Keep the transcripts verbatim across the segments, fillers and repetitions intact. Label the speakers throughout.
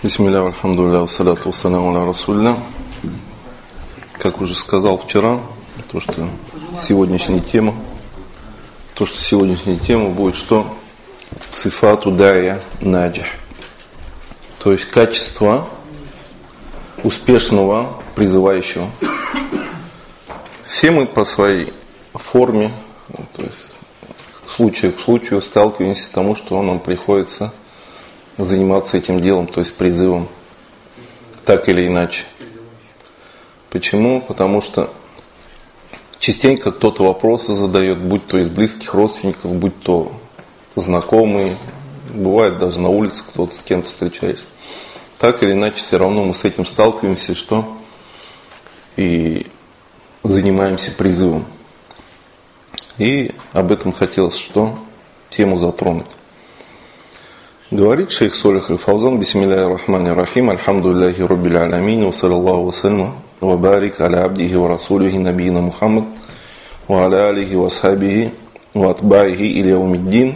Speaker 1: Бисмилля, альхамдулилля, вассаляту вассаляму аля расулилля. Как уже сказал вчера, то, что сегодняшняя тема, то, что сегодняшняя тема будет что? Сифату дая наджих. То есть качество успешного призывающего. Все мы по своей форме, то есть случай к случаю сталкиваемся с тому, что нам приходится заниматься этим делом, то есть призывом, так или иначе. Почему? Потому что частенько кто-то вопросы задает, будь то из близких родственников, будь то знакомые, бывает даже на улице кто-то с кем-то встречается. Так или иначе, все равно мы с этим сталкиваемся, что и занимаемся призывом. И об этом хотелось что? Тему затронуть. Говорит шейх Солих аль-Фаузан: бисмилляхи рахмани рахим, альхамдулиллахи раббил алямин, ва саллаллаху ва саллама ва барик аля абдихи ва расулихи набийна Мухаммад ва аля алихи ва асхабихи ва атбаихи иля яумиддин.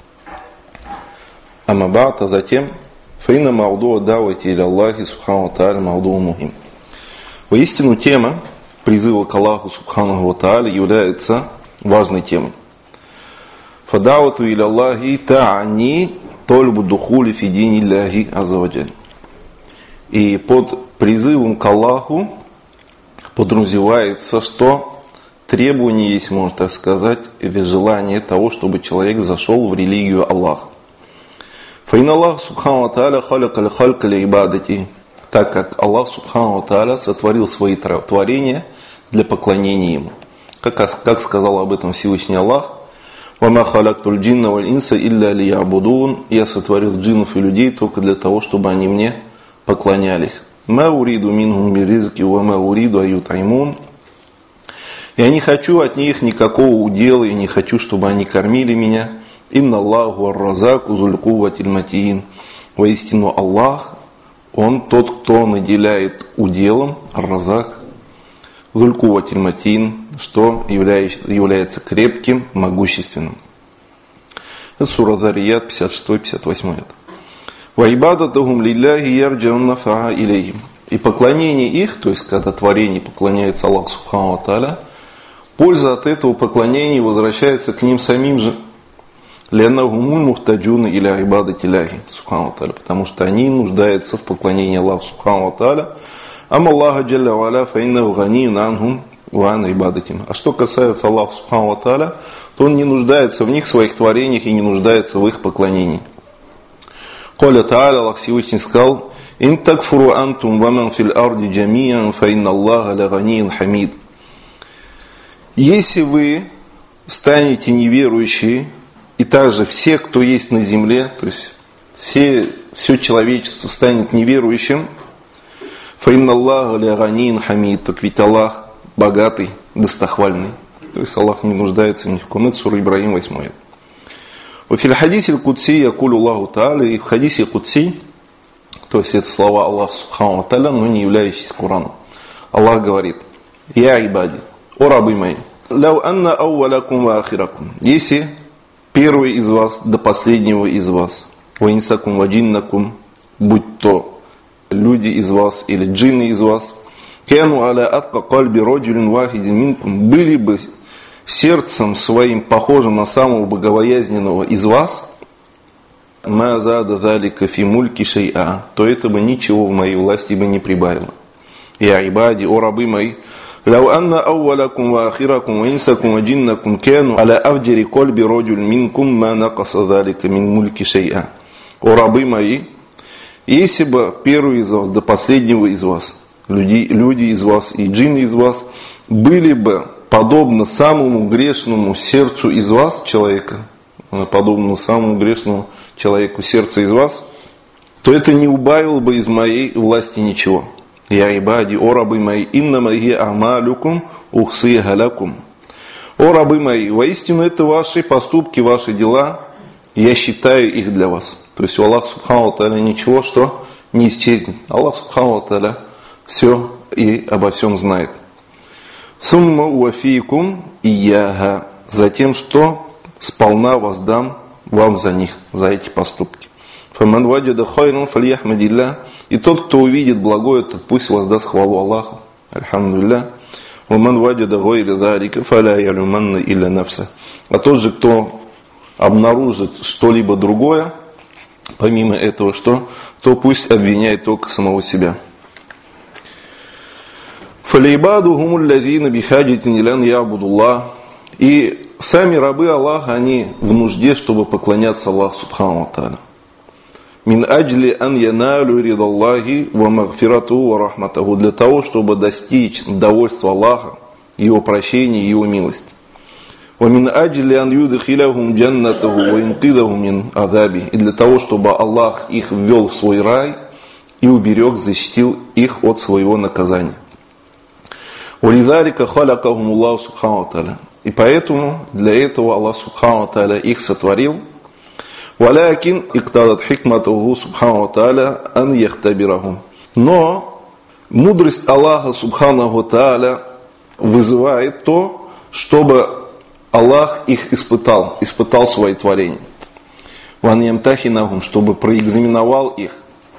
Speaker 1: Амма ба'д, а затем фаинна маудуа давати иля Аллахи субхану ва тааля маудуа мухим. Воистину тема призыва к Аллаху субхану ва тааля является важной темой. Фадавату иля Аллахи та'ани тольбу духули фи дини Аллахи азза ва джаль. И под призывом к Аллаху подразумевается, что требование есть, можно так сказать, или желание того, чтобы человек зашел в религию Аллаха. Фаин Аллах субхану ва тааля халяка ль халька ли ибадати, так как Аллах субхану ва тааля сотворил свои творения для поклонения Ему. Как, как сказал об этом Всевышний Аллах: «Вама халяктуль джинна валь инса илля лиябудун». Я сотворил джиннов и людей только для того, чтобы они мне поклонялись. «Ма уриду минхум биризки, вама уриду аютаймун». Я не хочу от них никакого удела, и не хочу, чтобы они кормили меня. «Инна Аллаху ар-разаку зуль кувватиль матиин». Воистину Аллах, Он тот, кто наделяет уделом, ар-разак, зуль кувватиль матиин, что является крепким, могущественным. Это сура Зарият, пятьдесят шестой пятьдесят восьмой. «Ваибадатахум лилляхи ярджаун нафаа илейхим». И поклонение их, то есть когда творение поклоняется Аллаху субхану ва тааля, польза от этого поклонения возвращается к ним самим же. «Ляннахумуль мухтаджуна иля ибадати Аллахи субхану ва тааля», потому что они нуждаются в поклонении Аллаху субхану ва тааля. «Ам Аллаха джалля ва аля фа иннаху ганиюн анхум ва ан ибадатихим». А что касается Аллаха субхану ва тааля, то Он не нуждается в них, в своих творениях, и не нуждается в их поклонении. Коля Тааля, Аллах Всевышний сказал: «Ин такфуру антум ва ман фил арди джамиян фа инна Аллаха ла ганиюн хамид». Если вы станете неверующие, и также все, кто есть на земле, то есть все, все человечество станет неверующим, фа инна Аллаха ла ганиюн хамид, так ведь Аллах богатый, достохвальный. То есть Аллах не нуждается ни в ком. Это сура Ибрахим, восьмой. В хадисе аль-Кудси якулю Аллаху Тааля, и в хадисе Кудси, то есть это слова Аллаха субхану ва тааля, но не являющиеся Кораном. Аллах говорит: «Я ибади, о рабы мои, лау анна аувалакум ва ахиракум». Если первый из вас до последнего из вас, ва инсакум ва джиннакум, будь то люди из вас или джинны из вас, кяну аля атка кальби роджулин вахидин минкум, были бы сердцем своим похожим на самого богобоязненного из вас, ма зада залика фи мульки шей'a, то это бы ничего в моей власти бы не прибавило. Я ибади, о рабы мои, лау анна аувалакум ва ахиракум ва инсакум ва джиннакум кяну аля афджари кальби роджулин минкум ма накаса залика мин мульки шей'a. О рабы мои, если бы первый из вас до последнего из вас, люди, люди из вас и джинны из вас, были бы подобно самому грешному сердцу из вас, человека, подобно самому грешному человеку сердца из вас, то это не убавило бы из моей власти ничего. Я ибади, о рабы мои, иннама хия амалюкум ухсиха лакум. О рабы мои, воистину это ваши поступки, ваши дела, я считаю их для вас. То есть у Аллаха субхану ва тааля ничего, что не исчезнет. Аллах субхану ва тааля все и обо всем знает. Сумма уафикум ияха, затем что сполна воздам вам за них, за эти поступки. Фаман ваджада хайран фальяхмадилля. И тот, кто увидит благое, тот пусть воздаст хвалу Аллаху. Альхамдулилля. Ваман ваджада гайра залика фаля ялюманна илля нафса. А тот же, кто обнаружит что-либо другое, помимо этого, что, то пусть обвиняет только самого себя. Фалейбаду гумуль лазина бихаджатин илян ябудуллах. И сами рабы Аллаха, они в нужде, чтобы поклоняться Аллаху субхану ва тааля. Мин аджли ан яналю ридаллахи ва магфирату ва рахматаху. Для того, чтобы достичь довольства Аллаха, Его прощения и Его милости. Ва мин аджли ан юдхилахум джаннатаху ва инкидахум мин адаби. И для того, чтобы Аллах их ввел в свой рай и уберег, защитил их от своего наказания. Валидалика халякахум Аллаху субхану ва тааля. И поэтому для этого Аллах субхану ва тааля их сотворил. Валякин иктадат хикматуху субхану ва тааля ан яхтабирахум. Но мудрость Аллаха субхану ва тааля вызывает то, чтобы Аллах их испытал, испытал свои творения. Ван ямтахинахум, чтобы проэкзаменовал их.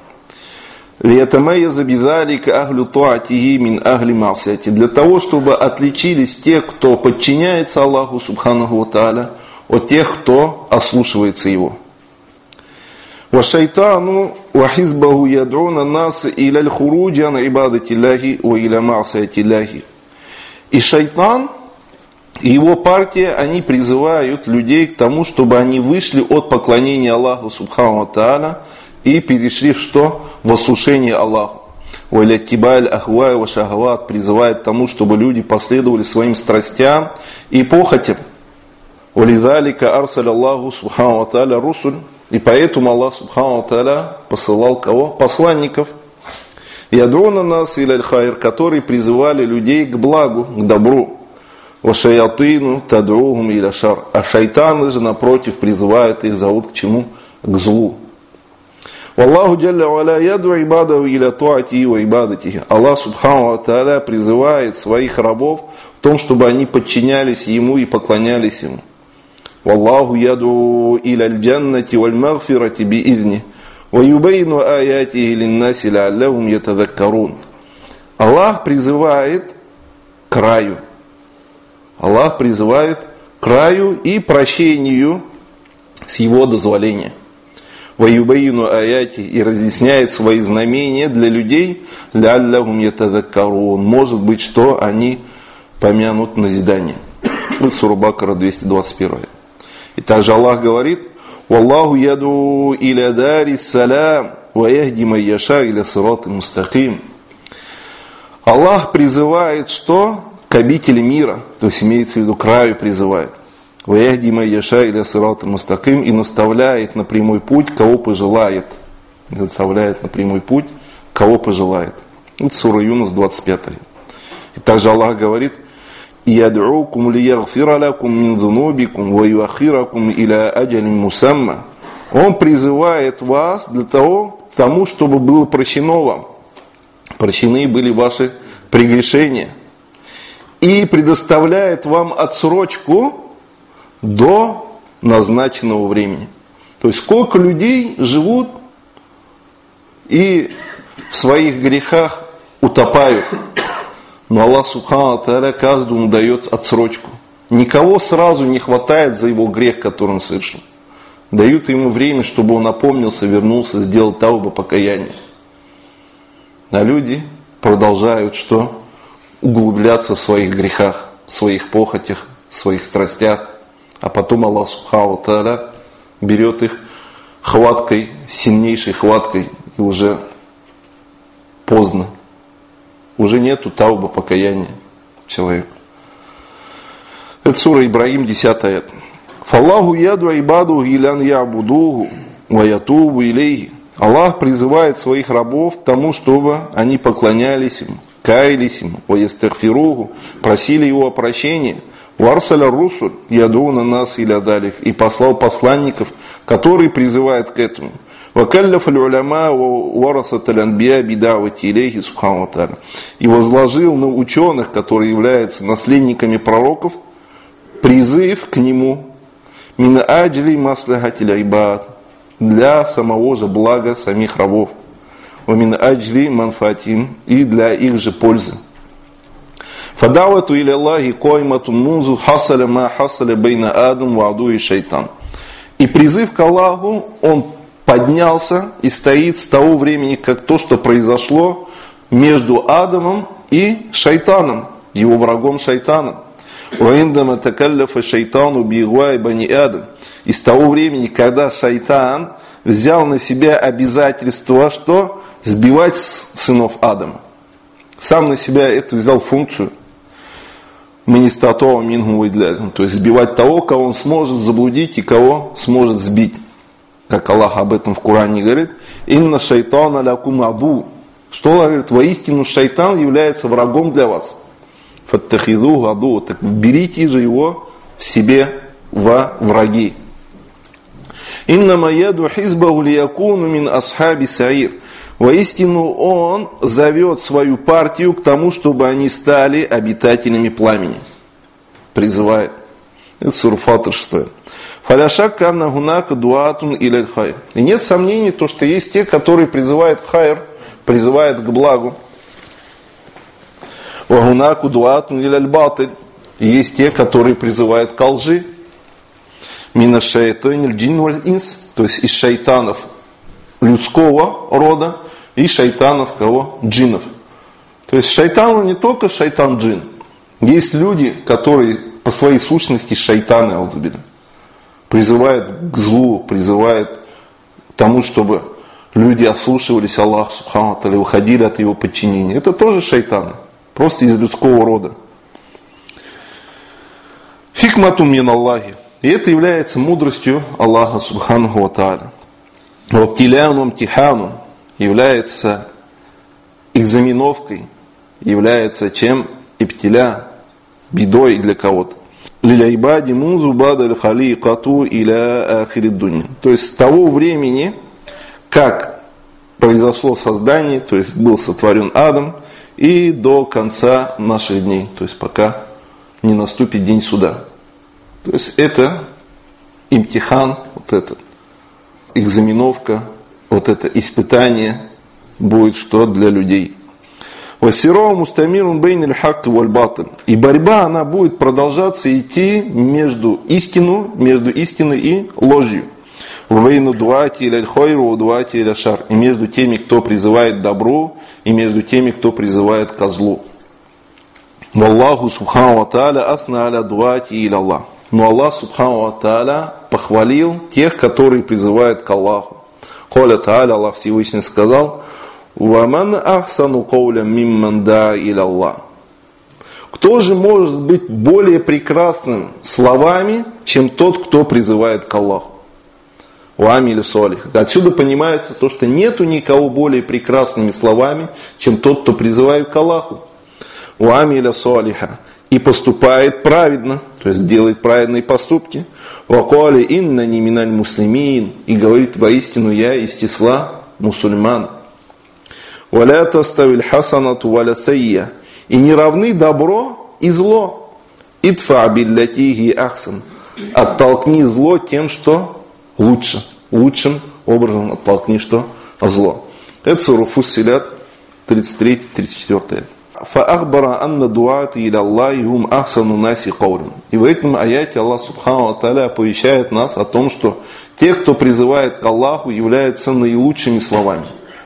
Speaker 1: Лиятамайяза бидалика ахлю туатихи мин ахли ма'сияти. Для того, чтобы отличились те, кто подчиняется Аллаху субханаху ва тааля, от тех, кто ослушивается Его. Ва шайтану ва хизбаху яд'уна нас иля аль-хуруджи ан ибадатиллахи ва иля ма'сиятиллахи. И шайтан и его партия, они призывают людей к тому, чтобы они вышли от поклонения Аллаху субхану ва тааля и перешли в что? В ослушение Аллаху. Валяттибаль ахвай ва шахават призывает к тому, чтобы люди последовали своим страстям и похотям. Валидалика арсаля Аллаху субхану ва тааля русуль. И поэтому Аллах субхану ва тааля посылал кого? Посланников. Ядруна нас иля аль-хайр, которые призывали людей к благу, к добру. Вашаятыну тад'ухум иля шар. А шайтаны же, напротив, призывают их, зовут к чему? К злу. Аллаху джалля ва аля яду ибадаху иля туати ва ибадатихи. Аллах субхану ва тааля призывает своих рабов в том, чтобы они подчинялись Ему и поклонялись Ему. Валлаху яду иля аль-джаннати валь магфирати биизни ва юбайну аятихи линнаси ла'аллахум ятадаккарун. Аллах призывает к раю. Аллах призывает к раю и прощению с Его дозволения. Ваюбайну аяти и разъясняет свои знамения для людей, ляллахум ятадаккарун. Может быть, что они помянут назидание. Это сура Бакара двести двадцать один. И также Аллах говорит: Валлаху яду иля дари салям ва яхди ман яша иля сирати мустаким. Аллах призывает что? К обители мира, то есть имеется в виду к раю призывает. «Ваяхди ман яша иля сирати мустаким» и наставляет на прямой путь, кого пожелает. Наставляет на прямой путь, кого пожелает. Это сура Юнус двадцать пять. И также Аллах говорит: «Яд'укум лиягфира лакум мин зунубикум ва юахиракум иля аджалин мусамма». Он призывает вас для того, к тому, чтобы было прощено вам. Прощены были ваши прегрешения. И предоставляет вам отсрочку до назначенного времени. То есть сколько людей живут и в своих грехах утопают. Но Аллах субхану ва тааля каждому дает отсрочку. Никого сразу не хватает за его грех, который он совершил. Дают ему время, чтобы он опомнился, вернулся, сделал тауба, покаяние. А люди продолжают что? Углубляться в своих грехах, в своих похотях, в своих страстях. А потом Аллах субхану ва тааля берет их хваткой, сильнейшей хваткой, и уже поздно. Уже нету тауба, покаяния человека. Это сура Ибрагим, десятый аят. Фаллаху яду ибаду илян ябудуху ва ятубу илейхи. Аллах призывает своих рабов к тому, чтобы они поклонялись Ему, каялись Ему, ва ястагфируху, просили Его о прощении. Варсаля русуль ядуна нас иля далих. И послал посланников, которые призывают к этому. Вакалляф аль-уляма варасат аль-анбия бидавати илейхи субхану ва тааля. И возложил на ученых, которые являются наследниками пророков, призыв к нему мин аджли маслахатиль айбад, для самого же блага самих рабов. Вамин аджли манфатим, и для их же пользы. Фадавату иля Аллахи койматун мунзу хасаля ма хасаля бейна адам ваду и шайтан. И призыв к Аллаху, он поднялся и стоит с того времени, как то, что произошло между Адамом и шайтаном, его врагом шайтаном. Ваиндама такалляфа шайтану биигвай бани Адам. И с того времени, когда шайтан взял на себя обязательство, что сбивать сынов Адама. Сам на себя эту взял функцию. Министатова мингу выделяли. То есть сбивать того, кого он сможет заблудить и кого сможет сбить. Как Аллах об этом в Коране говорит. Инна шайтана лякум аду. Что Аллах говорит? Воистину шайтан является врагом для вас. Фаттахиду аду. Так берите же его в себе во враги. Инна маяду хизбаху лиякуну мин асхаби саир. Воистину он зовет свою партию к тому, чтобы они стали обитателями пламени. Призывает. Это сура Фатир шесть. Фаляшак канна гунака дуатун иляль хайр. И нет сомнений, то, что есть те, которые призывают хайр, призывают к благу. Вагунаку дуатун иляль батыль. И есть те, которые призывают к лжи. Мина шайтаниль джин валь инс. То есть из шайтанов людского рода и шайтанов кого? Джинов. То есть шайтан не только шайтан-джин. Есть люди, которые по своей сущности шайтаны, аузубилля, призывают к злу, призывают к тому, чтобы люди ослушивались Аллаха субхану ва тааля, выходили от его подчинения. Это тоже шайтаны, просто из людского рода. Хикмату мин Аллахи. И это является мудростью Аллаха субхану ва тааля. Ваптиляну тихану является экзаменовкой, является чем? Иптиля, бедой для кого-то. Лиляйбади мунзу бадаль хали кату иля ахириддунья. То есть с того времени, как произошло создание, то есть был сотворен Адам, и до конца наших дней, то есть пока не наступит день суда. То есть это имтихан, вот этот. Экзаменовка, вот это испытание будет что для людей. Вассиро мустамирун бейниль хакки валь батиль. И борьба, она будет продолжаться идти между истину, между истиной и ложью. Вейну дуати иляль хойру, дуати иля шар. И между теми, кто призывает к добру, и между теми, кто призывает к злу. Валлаху субхану ва тааля асна аля дуати иля Аллах. Но Аллах субхану ва тааля похвалил тех, которые призывают к Аллаху. Коля тааля, Аллах Всевышний сказал: «Ваман ахсану каулям мимман да иля Аллах». Кто же может быть более прекрасным словами, чем тот, кто призывает к Аллаху? Уамили солих. Отсюда понимается то, что нету никого более прекрасными словами, чем тот, кто призывает к Аллаху. Уамили солиха. И поступает праведно, то есть делает праведные поступки. Вакуали инна ни миналь муслимин. И говорит: воистину я из числа мусульман. Валя таставиль хасанату валя сайя. И не равны добро и зло. Идфа биллятихи ахсан. Оттолкни зло тем, что лучше. Лучшим образом оттолкни что? Зло. Это сура Фуссилят, тридцать три тридцать четыре. فَأَخْبَرَ أَنَّ دُعَاتِ إِلَى اللَّهِ هُمْ أَحْسَنُ النَّاسِ قَوْلًا. И в этом аяте Аллах субхану ва тааля оповещает нас о том, что те, кто призывает к Аллаху, являются наилучшими словами.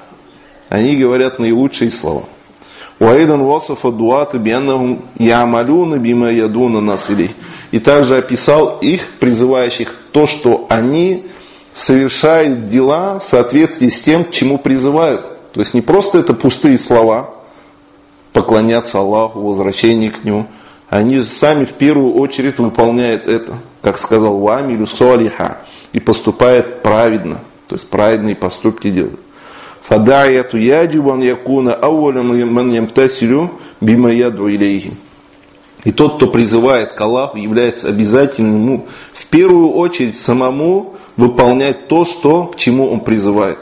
Speaker 1: Они говорят наилучшие слова. وَأَيْضًا وَصَفَ الدُّعَاةَ بِأَنَّهُمْ يَعْمَلُونَ بِمَا يَدْعُونَ النَّاسَ إِلَيْهِ. И также описал их, призывающих, то, что они совершают дела в соответствии с тем, к чему призывают. То есть не просто это пустые слова, поклоняться Аллаху, возвращение к Нему. Они же сами в первую очередь выполняют это, как сказал Вамилю солиха, и поступают праведно, то есть праведные поступки делают. Фадаяту яджибан якуна ауалям ман ямтасилю бима яду илейхи. И тот, кто призывает к Аллаху, является обязательным ему в первую очередь самому выполнять то, что, к чему он призывает.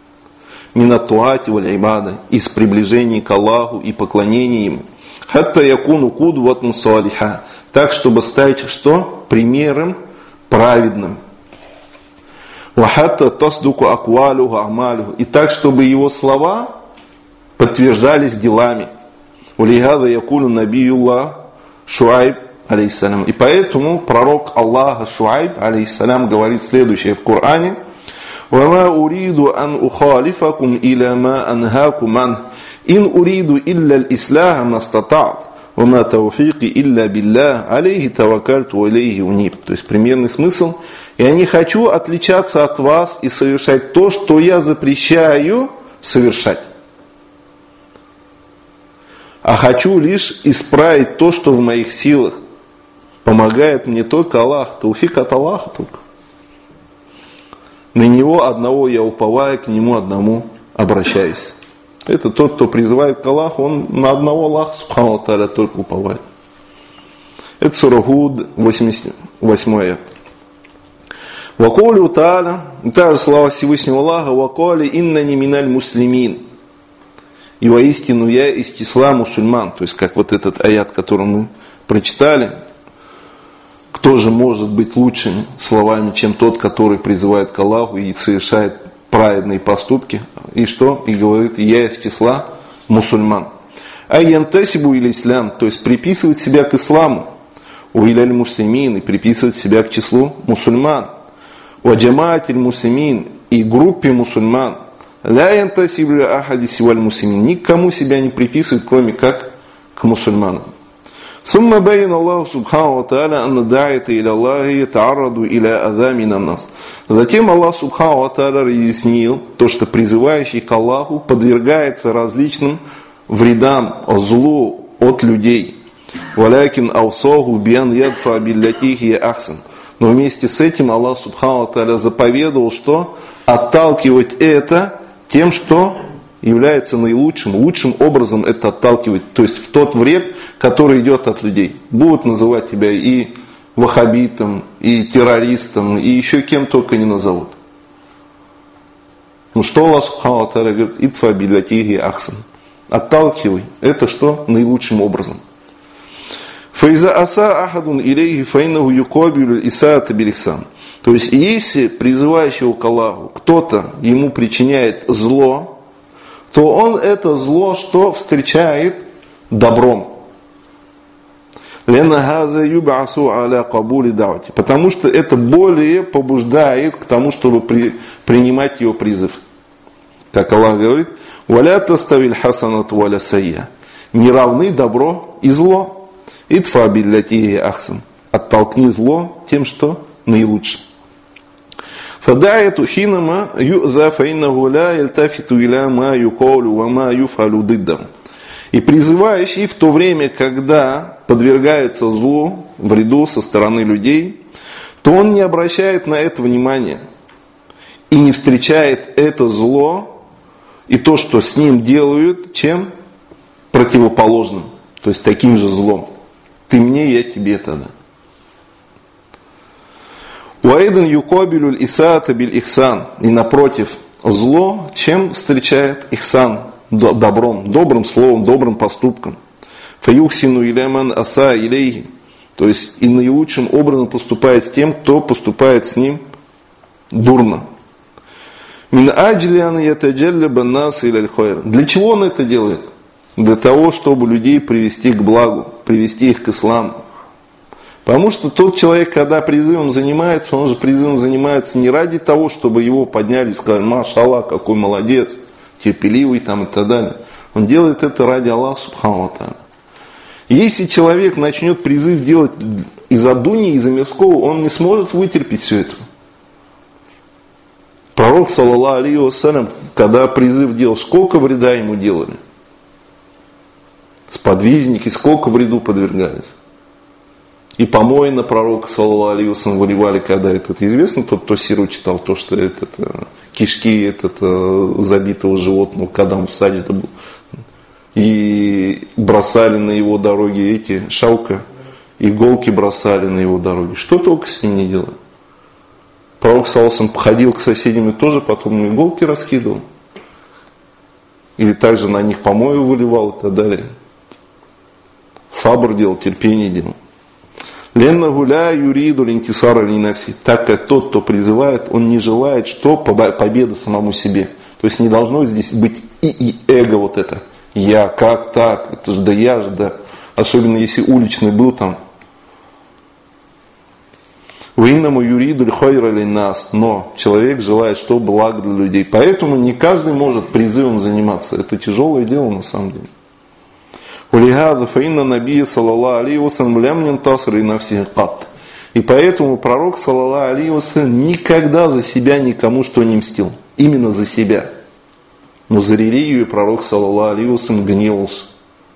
Speaker 1: Минатуати валь ибада, из приближения к Аллаху и поклонения Ему. Хатта якуну кудватун салиха, так, чтобы стать что? Примером праведным. وَحَتَّى تَصْدُقُ أَقْوَالُهُ أَعْمَالُهُ. И так, чтобы его слова подтверждались делами. وَلِهَذَا يَقُولُ نَبِيُّ اللَّهِ Шуайб, алейхиссалям. И поэтому пророк Аллаха Шуайб, алейхиссалям, говорит следующее в Коране: وَمَا أُرِيدُ أَنْ أُخَالِفَكُمْ إِلَى مَا أَنْهَاكُمْ عَنْهُ إِنْ أُرِيدُ إِلَّا الْإِصْلَاحَ مَا اسْتَطَعْتُ وَمَا تَوْفِيقِي إِلَّا بِاللَّهِ عَلَيْهِ تَوَكَّلْتُ وَإِلَيْهِ أُنِيبُ. То есть примерный смысл: я не хочу отличаться от вас и совершать то, что я запрещаю совершать, а хочу лишь исправить то, что в моих силах. Помогает мне только Аллах, тауфик от Аллаха только. На Него одного я уповаю, к Нему одному обращаюсь. Это тот, кто призывает к Аллаху, он на одного Аллаха, субхану ва тааля, только уповает. Это сура Худ, восемьдесят восьмой аят. Ваколю тааля, и также слова Всевышнего Аллаха: вакали иннани миналь муслимин. И воистину я из числа мусульман. То есть, как вот этот аят, который мы прочитали. Кто же может быть лучшими словами, чем тот, который призывает к Аллаху и совершает праведные поступки? И что? И говорит: я из числа мусульман. А янтасибу или ислам, то есть приписывать себя к исламу. У иляль муслимин, и приписывать себя к числу мусульман. У джамаатиль муслимин, и группе мусульман. Ля янтасибу ахади сиваль муслимин, никому себя не приписывать, кроме как к мусульманам. ثم بين الله سبحانه وتعالى أن الداعية إلى الله يتعرض إلى أذى من الناس. Затем Аллах Субхану ва Тааля разъяснил то, что призывающий к Аллаху подвергается различным вредам, злу от людей. ولكن أوصاه بأن يدفع بالتي هي أحسن. Но вместе с этим Аллах Субхану ва Тааля заповедовал, что отталкивать это тем, что является наилучшим, лучшим образом это отталкивать, то есть в тот вред, который идет от людей. Будут называть тебя и ваххабитом, и террористом, и еще кем только не назовут. Ну что Аллах Субхану ва Тааля говорит: «Итфа биллятихи ахсан». Отталкивай. Это что? Наилучшим образом. «Фаиза аса ахадун илейхи фаиннаху юкабилу исаата билихсан». То есть, если призывающего к Аллаху кто-то ему причиняет зло, то он это зло что встречает добром. Потому что это более побуждает к тому, чтобы при, принимать его призыв. Как Аллах говорит: не равны добро и зло. Оттолкни зло тем, что наилучше. فداعية حينما يؤذى فإنه لا يلتفت إلى ما يقول وما يفعل ضده. И призывающий в то время, когда подвергается злу, вреду со стороны людей, то он не обращает на это внимания и не встречает это зло и то, что с ним делают, чем противоположным, то есть таким же злом. Ты мне, я тебе тогда. Уайдан юкобилюль исаата биль ихсан. И напротив, зло чем встречает ихсан? Добром, добрым словом, добрым поступком. Фаюхсину иляман аса илейхи. То есть и наилучшим образом поступает с тем, кто поступает с ним дурно. Мин аджлиан ятаджаллаба нас иляль хайр. Для чего он это делает? Для того, чтобы людей привести к благу, привести их к исламу. Потому что тот человек, когда призывом занимается, он же призывом занимается не ради того, чтобы его подняли и сказали: машаллах, какой молодец, терпеливый там и так далее. Он делает это ради Аллаха Субхану ва Тааля. Если человек начнет призыв делать из-за дуни, из-за мирского, он не сможет вытерпеть все это. Пророк, саллаллаху алейхи вассалям, когда призыв делал, сколько вреда ему делали? Сподвижники сколько вреду подвергались? И помои на пророка, саллаллаху алейхи вассалям, выливали, когда этот известно, тот, кто сиру читал, то, что этот, кишки этот, забитого животного, когда он в саде был, и бросали на его дороге эти шаука, иголки бросали на его дороге. Что только с ним не делали. Пророк, саллаллаху алейхи вассалям, походил к соседям и тоже потом иголки раскидывал. Или также на них помои выливал и так далее. Сабр делал, терпение делал. Леннаху ля юриду линтисара линавси. Так как тот, кто призывает, он не желает, что победа самому себе. То есть не должно здесь быть и, и эго вот это. Я, как так? Это же да я же, да. Особенно если уличный был там. Виннаму юриду льхайра линнас. Но человек желает, что благо для людей. Поэтому не каждый может призывом заниматься. Это тяжелое дело на самом деле. Улихада фаинна набия саллаллаху алейхи вассалям лям янтасир нафсихи кат. И поэтому пророк саллаллаху алейхи вассалям никогда за себя никому что не мстил. Именно за себя. Но за религию пророк саллаллаху алейхи вассалям гневался.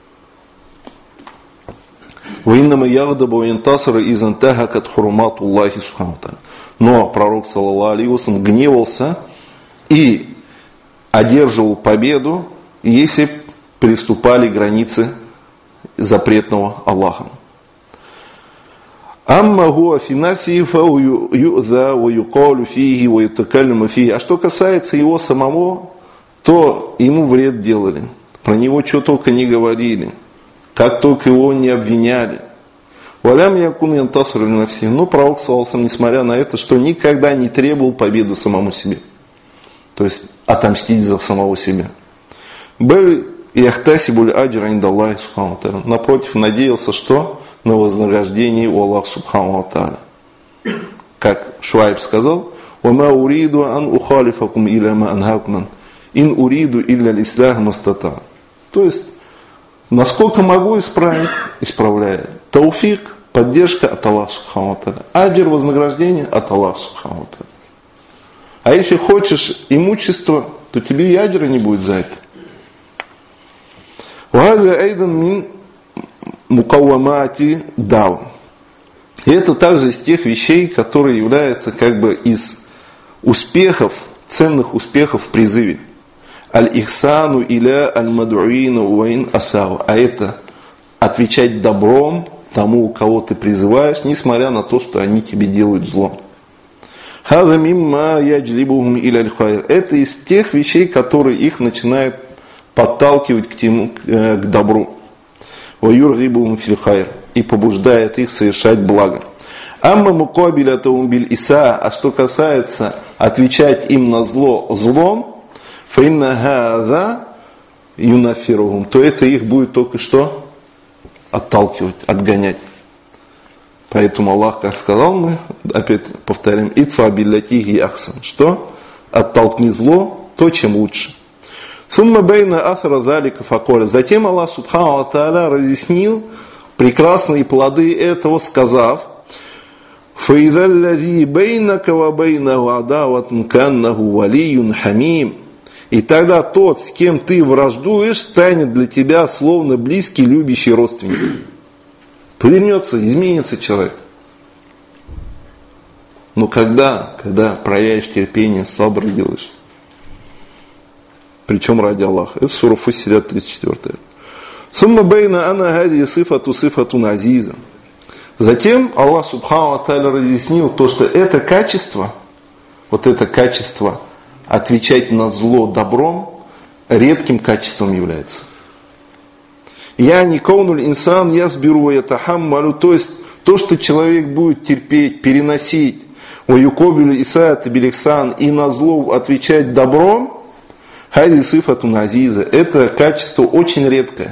Speaker 1: Ваиннама ягдабу янтасира изантахакат хурумату Аллахи субхану ва тааля. Но пророк саллаллаху алейхи вассалям гневался и одерживал победу, если приступали границы запретного Аллаха. Амма гуа фи нафсихи фау ю'за ва юкалу фихи ва ютакалляму фихи. А что касается его самого, то ему вред делали. Про него что только не говорили. Как только его не обвиняли. Валям якун янтасир ли нафсихи. Но пророк, саллаллаху, несмотря на это, что никогда не требовал победу самому себе. То есть отомстить за самого себя. Были яхтасибуль аджра инда Аллахи субхану ва тааля. Напротив, надеялся, что на вознаграждение у Аллаха субхану ва тааля. Как Шуайб сказал: «Вама уриду ан ухалифакум иля ма анхакум ин уриду илля лислях мастата». То есть, насколько могу исправить, исправляю. Тауфик, поддержка от Аллаха субхану ва тааля. Аджр, вознаграждение от Аллаха субхану ва тааля. А если хочешь имущество, то тебе и аджра не будет за это. وهذا أيضا من مقومات دعوة. И это также из тех вещей, которые являются как бы из успехов, ценных успехов в призыве. Аль-ихсану иля аль-мадуину уаин асау. А это отвечать добром тому, у кого ты призываешь, несмотря на то, что они тебе делают зло. Хаза мимма яджлибухум иля аль-хайр. Это из тех вещей, которые их начинают подталкивать к, тему, к добру. И побуждает их совершать благо. Амма мукабилятум биль иса. А что касается отвечать им на зло злом, фаинна хаза юнафирухум, то это их будет только что отталкивать, отгонять. Поэтому Аллах, как сказал, мы опять повторяем, итфа биллятихи ахсан, что оттолкни зло то, чем лучше. Затем Аллах субхану ва тааля разъяснил прекрасные плоды этого, сказав: и тогда тот, с кем ты враждуешь, станет для тебя словно близкий, любящий родственник. Повернется, изменится человек. Но когда, когда проявишь терпение, сабр делаешь. Причем ради Аллаха. Это сура Фуссилят тридцать четвёртая. Сумма бейна ана хади сифату сифатун азиза. Затем Аллах субхану ва тааля разъяснил то, что это качество, вот это качество отвечать на зло добром, редким качеством является. Я не каунуль инсан, я сберу ва ятахаммалю, то есть то, что человек будет терпеть, переносить, ва юкобилю исаат билихсан, и на зло отвечать добром, хади сифатун азиза, это качество очень редкое.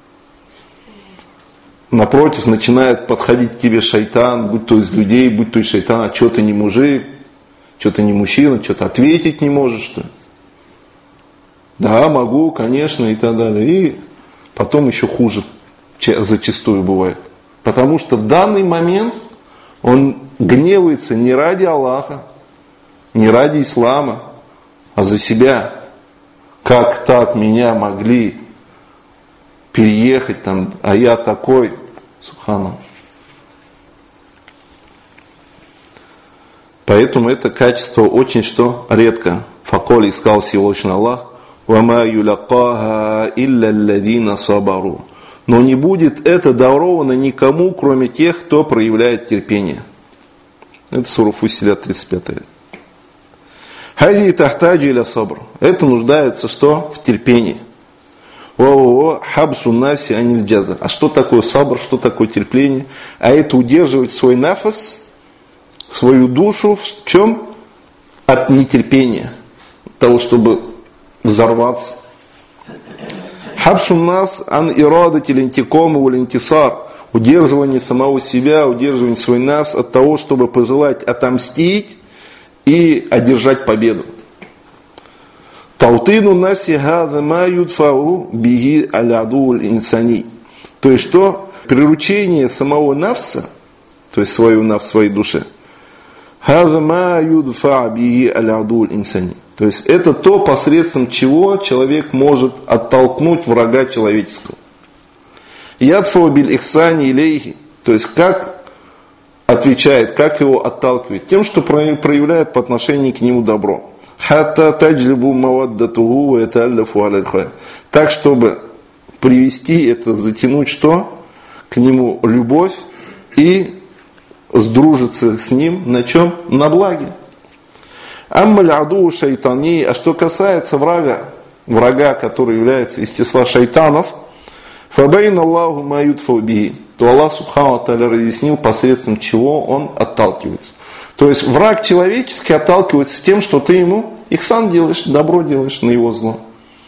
Speaker 1: Напротив, начинает подходить к тебе шайтан, будь то из людей, будь то из шайтана, что ты не мужик, что ты не мужчина, что ты ответить не можешь, что ли? Да, могу, конечно, и так далее. И потом еще хуже зачастую бывает. Потому что в данный момент он гневается не ради Аллаха, не ради ислама, а за себя. Как так меня могли переехать там, а я такой, субхана. Поэтому это качество очень что редко. Факоли искал Всевышний Аллах, вама юлякаха илля алладина сабару. Но не будет это даровано никому, кроме тех, кто проявляет терпение. Это сура Фуссилят тридцать пятая. Хади тахтаджи иля сабр. Это нуждается что? В терпении. хабсу нафси аниль джаза. А что такое сабр, что такое терпение? А это удерживать свой нафас, свою душу в чем? От нетерпения, того, чтобы взорваться. Хабсу нафс ан ирадати линтикома вал интисар. Удерживание самого себя, удерживание свой нафс от того, чтобы пожелать отомстить и одержать победу. Таутину нафси хаза ма юдфау биги аль-аду инсани. То есть что? Приручение самого нафса, то есть свою нафс, своей душе. Хаза ма юдфау биги аль-аду инсани. То есть это то, посредством чего человек может оттолкнуть врага человеческого. Ядфау биль ихсани илейхи. То есть как отвечает, как его отталкивает? Тем, что проявляет по отношению к нему добро. Хатта таджлибу маваддатуху ва яталлафу аляль хайр. Так, чтобы привести это, затянуть что? К нему любовь и сдружиться с ним на чем? На благе. Аммаль аду шайтани. А что касается врага, врага, который является из числа шайтанов, фабайн Аллаху ма юдфау биги. То Аллах субхану ва тааля разъяснил, посредством чего он отталкивается. То есть враг человеческий отталкивается тем, что ты ему ихсан делаешь, добро делаешь на его зло.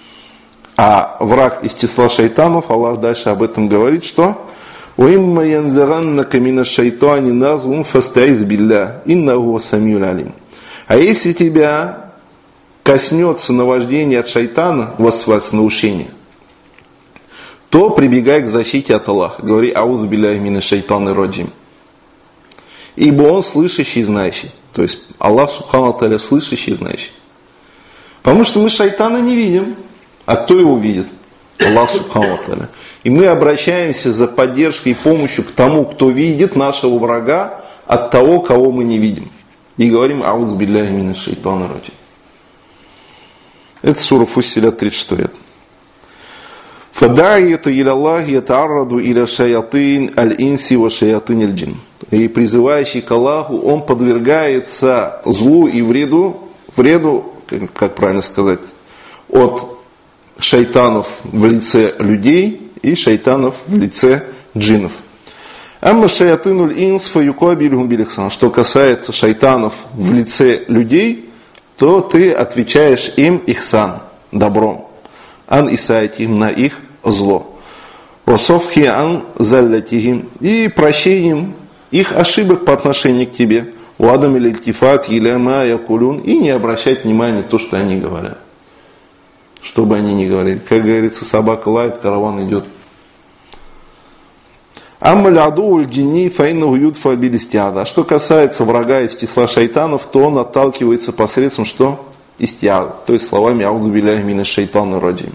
Speaker 1: А враг из числа шайтанов, Аллах дальше об этом говорит, что وَإِمَّا يَنْزَغَنَّكَ مِنَ الشَّيْطَانِ نَزْغٌ فَاسْتَعِذْ بِاللَّهِ إِنَّهُ هُوَ السَّمِيعُ الْعَلِيمُ. А если тебя коснется наваждение от шайтана, васвас, наушение, то прибегай к защите от Аллаха. Говори аузу билляхи мина шайтаны раджим. Ибо он слышащий и знающий. То есть Аллах субхану ва тааля слышащий и знающий. Потому что мы шайтана не видим. А кто его видит? Аллах субхану ва тааля. И мы обращаемся за поддержкой и помощью к тому, кто видит нашего врага от того, кого мы не видим. И говорим аузу билляхи мина шайтаны раджим. Это сура Фуссилят, тридцать шестой аят. Фада'ията иля Аллахи ята'арраду иля шаятин аль-инси ва шаятин аль-джин. И призывающий к Аллаху, он подвергается злу и вреду, вреду, как правильно сказать, от шайтанов в лице людей и шайтанов в лице джиннов. Амма шаятин аль-инс фа юкабилюхум биль ихсан. Что касается шайтанов в лице людей, то ты отвечаешь им ихсан, добром. Ан исаятихим, на их зло. Васофхи ан заллятихим, и прощением их ошибок по отношению к тебе. Уадам или ильтифат, иляма якулюн, и не обращать внимания на то, что они говорят. Что бы они ни говорили. Как говорится, собака лает, караван идет. Аммаль аду аль-джинни фаиннаху юдфа биль истиада. А что касается врага из числа шайтанов, то он отталкивается посредством что? Истиада. То есть словами аузу билляхи мина шайтани раджим.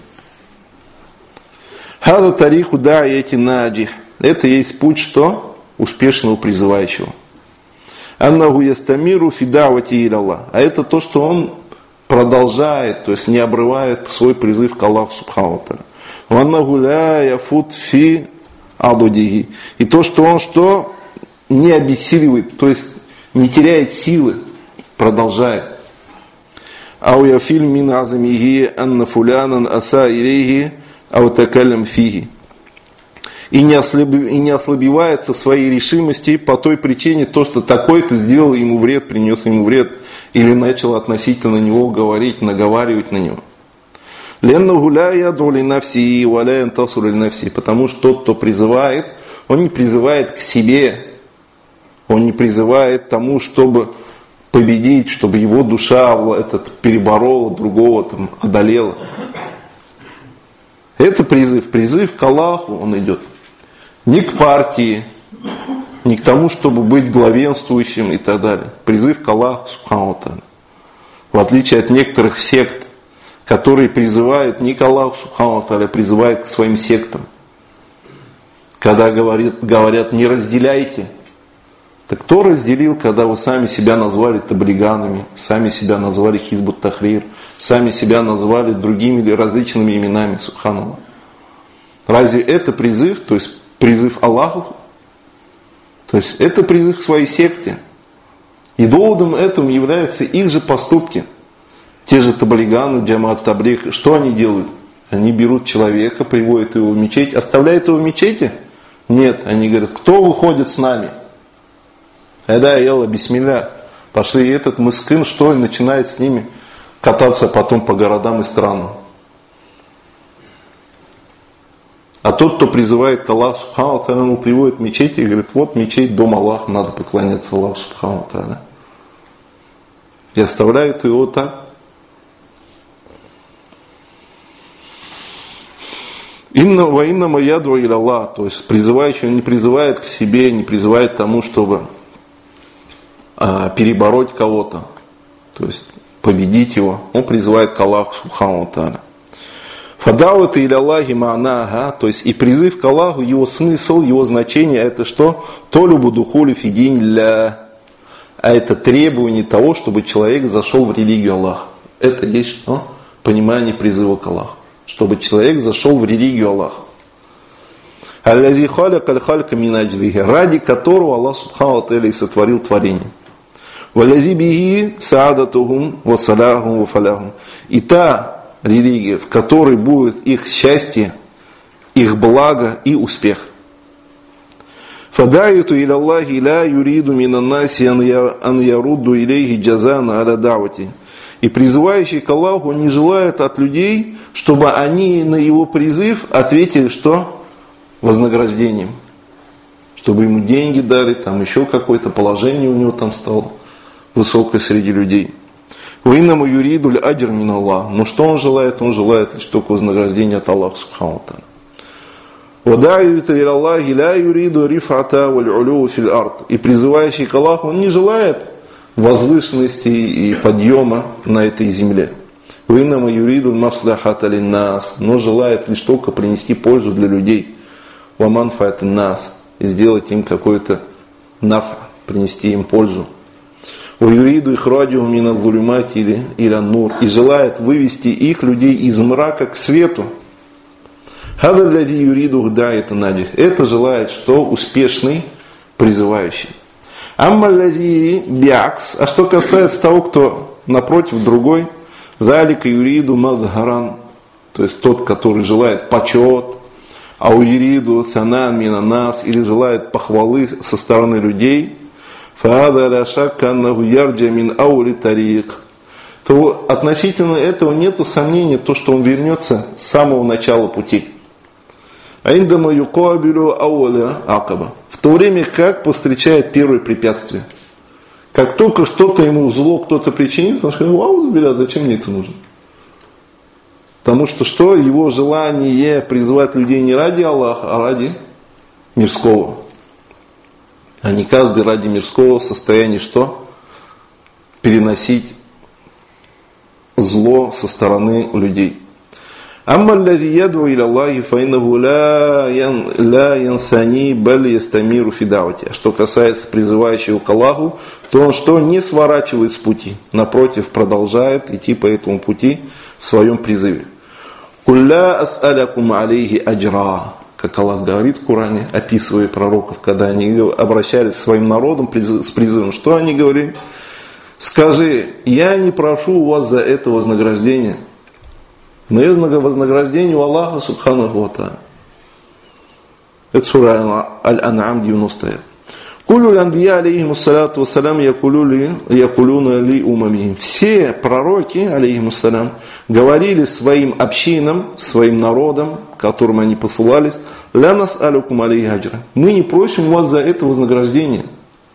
Speaker 1: Хада тариху да'ияти наджих. Это есть путь что? Успешного призывающего. Аннаху ястамиру фи да'вати иля Аллах. А это то, что он продолжает, то есть не обрывает свой призыв к Аллаху субхану ва тааля. Ваннаху ля яфут фи адудихи. И то, что он что? Не обессиливает, то есть не теряет силы, продолжает. Ау яфиль мин азамихи анна фулянан аса илейхи ау такалям фихи. И не, ослаб... и не ослабевается в своей решимости по той причине, то, что такой-то сделал ему вред, принес ему вред, или начал относительно него говорить, наговаривать на него. Леннаху ля яду ли нафси ва ля янтасру ли нафси. Потому что тот, кто призывает, он не призывает к себе, он не призывает тому, чтобы победить, чтобы его душа этот, переборола другого, там, одолела. Это призыв. Призыв к Аллаху он идет. Не к партии, не к тому, чтобы быть главенствующим и так далее. Призыв к Аллаху субхану ва тааля. В отличие от некоторых сект, которые призывают не к Аллаху субхану ва тааля, а призывают к своим сектам. Когда говорят, говорят не разделяйте. Так кто разделил, когда вы сами себя назвали таблиганами, сами себя назвали хизбут тахрир, сами себя назвали другими или различными именами, субханаллах. Разве это призыв, то есть призыв Аллаху? То есть это призыв к своей секте. И доводом этому являются их же поступки. Те же таблиганы, джамаат таблиг, что они делают? Они берут человека, приводят его в мечеть, оставляют его в мечети? Нет, они говорят, кто выходит с нами? Эда ела бисмилля. Пошли этот мыскин, что и начинает с ними кататься потом по городам и странам. А тот, кто призывает к Аллаху Субхану ва Тааля, ему приводит в мечеть и говорит, вот мечеть, дом Аллаха, надо поклоняться Аллаху Субхану ва Тааля. И оставляют его так. Инна ва инна ма яд'у иля Аллах, то есть призывающий, он не призывает к себе, не призывает к тому, чтобы а, перебороть кого-то, то есть победить его, он призывает к Аллаху Субхану ва Тааля. Фадауат иля Аллахи ма'наха, то есть и призыв к Аллаху, его смысл, его значение, это что? Толюбу духули фидин ля, а это требование того, чтобы человек зашел в религию Аллаха. Это есть что? Понимание призыва к Аллаху. Чтобы человек зашел в религию Аллаха. Аллази халака аль-халька мин аджлихи, ради которого Аллах Субхану ва Тааля сотворил творение. Валази бихи саадатухум ва салахум ва фаляхум. И та религия, в которой будет их счастье, их благо и успех. Фадаюту иля Аллахи ла юриду минан наси ан ярудду илейхи джазана аля давати. И призывающий к Аллаху не желает от людей, чтобы они на его призыв ответили, что? Вознаграждением. Чтобы ему деньги дали, там еще какое-то положение у него там стало высокое среди людей. Виннаму юридуль аджр мин Аллах. Но что он желает? Он желает лишь только вознаграждения от Аллаха Субхану ва Тааля. Вадаюта иля Аллахи ла юриду рифата валь улю фил ард. И призывающий к Аллаху, он не желает возвышенности и подъема на этой земле. Виннама юридуль маслахата линнас. Но желает лишь только принести пользу для людей. Ваманфат нас. И сделать им какой-то нафа, принести им пользу. Уюриду их радио мина зулюмати или иля нур. И желает вывести их, людей, из мрака к свету. Хада лади юриду хдайта надих. Это желает, что успешный призывающий. Амма лади биакс. А что касается того, кто напротив другой, залика юриду мадхаран. То есть тот, который желает почет. А у юриду санан мина нас. Или желает похвалы со стороны людей. Фаада ля шакка аннаху ярджа мин аули тарик. То относительно этого нету сомнения, то, что он вернется с самого начала пути. Айндама юкабилю ауля акаба. В то время как повстречает первое препятствие. Как только что-то ему зло кто-то причинит, он скажет, вау, бля, зачем мне это нужно? Потому что что? Его желание призывать людей не ради Аллаха, а ради мирского. А не каждый ради мирского в состоянии что? Переносить зло со стороны людей. Амма аллади яд'у иля Аллахи фаиннаху ла янсани баль ястамиру фи да'вати. А что касается призывающего к Аллаху, то он что? Не сворачивает с пути. Напротив, продолжает идти по этому пути в своем призыве. Кулля ас'алякум алейхи аджра. Как Аллах говорит в Коране, описывая пророков, когда они обращались к своим народам с призывом, что они говорили? Скажи, я не прошу у вас за это вознаграждение, но есть вознаграждение у Аллаха Субхану ва Тааля. Это сура Аль-Ан'ам девяностая. Кулю л'анбия алейхиму салату вассалям якулюна ли умамихим. Все пророки, алейхиму салям, говорили своим общинам, своим народам, к которым они посылались, ля нас алюкум алейхи аджра. Мы не просим вас за это вознаграждение,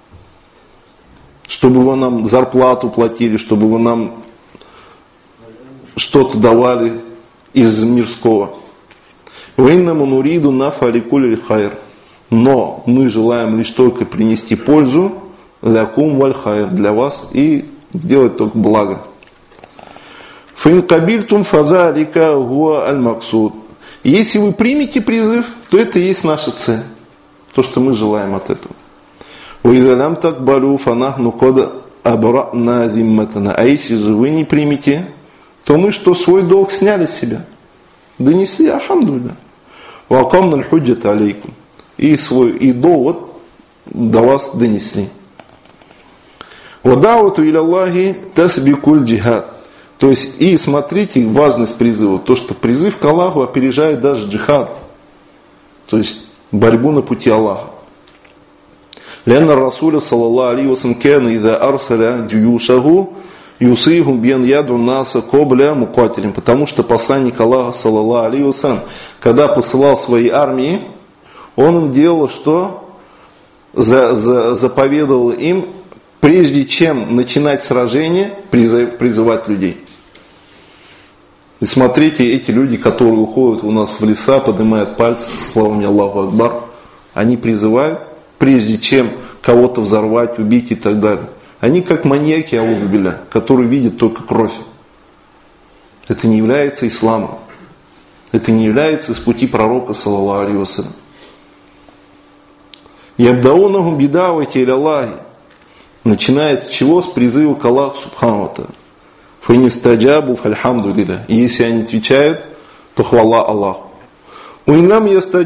Speaker 1: чтобы вы нам зарплату платили, чтобы вы нам что-то давали из мирского. Виннаму нуриду нафа аликули хайр. Но мы желаем лишь только принести пользу лякум валь хайр для вас и делать только благо. Фин кабильтум фазалика гуа аль максуд. Если вы примете призыв, то это и есть наша цель. То, что мы желаем от этого. Уизалям так балю фанахну кода абрана зимматана. А если же вы не примете, то мы что, свой долг сняли с себя? Донесли, ахамдулля. Вакамна аль-худжат алейкум. И свой и довод до вас донесли. Вадауту иля Аллахи тасбикуль джихад. То есть, и смотрите важность призыва, то, что призыв к Аллаху опережает даже джихад, то есть борьбу на пути Аллаха. لأن الرسول صلى الله عليه وسلم كان إذا أرسل جيوشه يوصيهم بأن يدعوا الناس قبل مقاتلهم. Потому что посланник Аллаха саллаллаху алейхи ва саллям, когда посылал свои армии, он им делал что? За, за, заповедовал им, прежде чем начинать сражение, призывать людей. И смотрите, эти люди, которые уходят у нас в леса, поднимают пальцы со словами Аллаху Акбар, они призывают, прежде чем кого-то взорвать, убить и так далее. Они как маньяки, аузубилля, которые видят только кровь. Это не является исламом. Это не является из пути пророка, саллаллаху алейхи ва саллям. Ябдаунахум бидавати иля Аллахи. Начинается с чего? С призыва к Аллаху субхану ва тааля. Фанистаджабу фальхамду лилля. И если они отвечают, то хвала Аллаху. وإن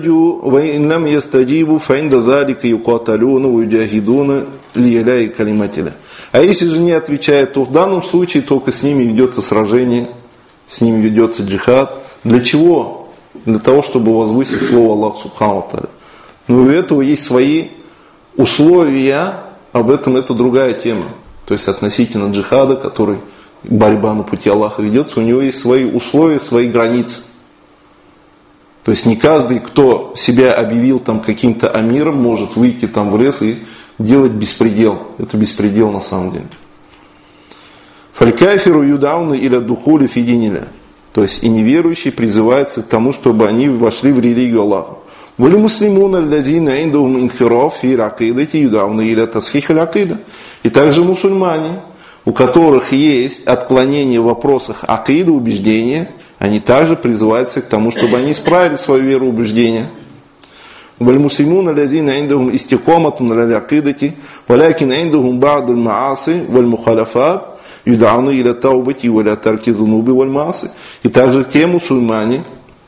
Speaker 1: لم يستجيبوا فعند ذلك يقاتلون ويجاهدون لإعلاء كلمة الله. А если же не отвечают, то в данном случае только с ними ведется сражение, с ними ведется джихад. Для чего? Для того, чтобы возвысить слово Аллаха субхану ва тааля. Но у этого есть свои условия, об этом это другая тема. То есть относительно джихада, который борьба на пути Аллаха ведется, у него есть свои условия, свои границы. То есть не каждый, кто себя объявил там каким-то амиром, может выйти там в лес и делать беспредел. Это беспредел на самом деле. Фалькафиру юдауны иля духули фидиниля. То есть и неверующие призываются к тому, чтобы они вошли в религию Аллаха. Вали муслимуна алладина индухум инхираф фи акидати юдауны иля тасхих аль-акида. И также мусульмане, у которых есть отклонение в вопросах акида, убеждения, они также призываются к тому, чтобы они исправили свою веру убеждения. والمسلمون الذين عندهم استقامة على العقيدة ولكن عندهم بعض المعاصي والمخالفات يدعون إلى التوبة ولا ترك الذنوب والمعاصي. И также те мусульмане,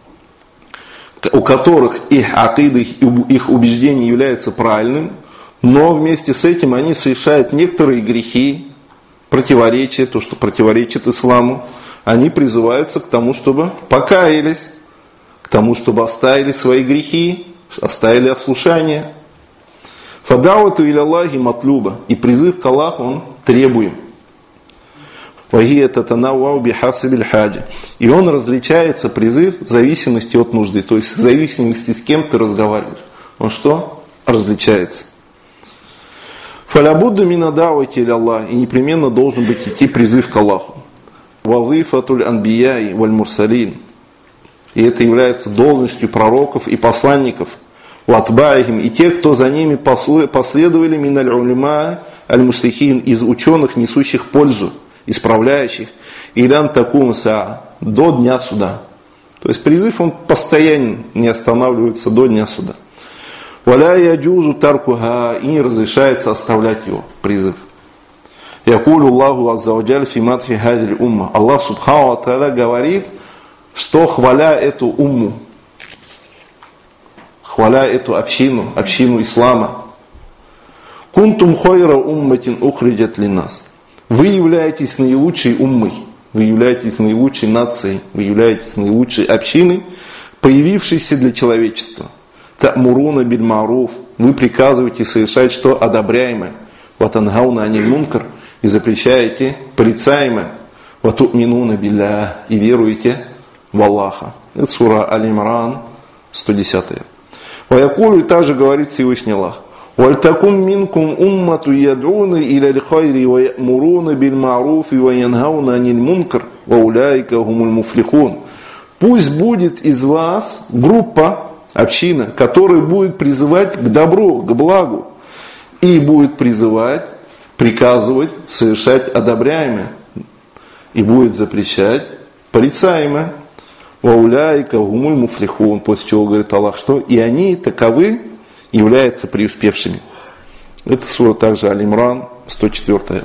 Speaker 1: у которых их акида, их убеждение является правильным, но вместе с этим они совершают некоторые грехи, противоречия, то, что противоречит исламу, они призываются к тому, чтобы покаялись, к тому, чтобы оставили свои грехи, оставили ослушание. Фадауату иля Аллахи матлуба. И призыв к Аллаху, он требуем. Вахия татанауау бихасабиль хаджа. И он различается, призыв, в зависимости от нужды. То есть в зависимости, с кем ты разговариваешь. Он что? Различается. Фалябудду мина дауати иля Аллах. И непременно должен быть идти призыв к Аллаху. Вазифатуль анбияи валь мурсалин. И это является должностью пророков и посланников. Ватбаихим. И тех, кто за ними последовали, миналь улима аль-муслихин, из ученых, несущих пользу, исправляющих. Илян такум са, до дня суда. То есть призыв, он постоянен, не останавливается до дня суда. Валя яджузу таркуха, и не разрешается оставлять его, призыв. Якулю Аллаху аззаваджаль фи матхи хадиль умма. Аллах субхану ва тааля говорит, что хваля эту умму, хваля эту общину, общину ислама. Кунтум хойра умматин ухриджат линнас. Вы являетесь наилучшей уммой, вы являетесь наилучшей нацией, вы являетесь наилучшей общиной, появившейся для человечества. Та'муруна биль ма'руф. Вы приказываете совершать что? Одобряемое. Ватангауна аниль мункар. И запрещаете порицаемое. Вату'минуна билля. И веруете в Аллаха. Это сура Аль-Имран, сто десятая. Ваякулю, и также говорит Всевышний Аллах. Вальтакум минкум уммату ядуна иля лихайри ва ямуруна биль ма'руфи ва янхауна аниль мункар ва уляйка гумуль муфлихун. Пусть будет из вас группа, община, которая будет призывать к добру, к благу, и будет призывать, приказывать, совершать одобряемое, и будет запрещать порицаемое. Вауляйка гумуль муфлихун, после чего говорит Аллах, что и они таковы являются преуспевшими. Это сура также Аль-Имран, сто четвёртая.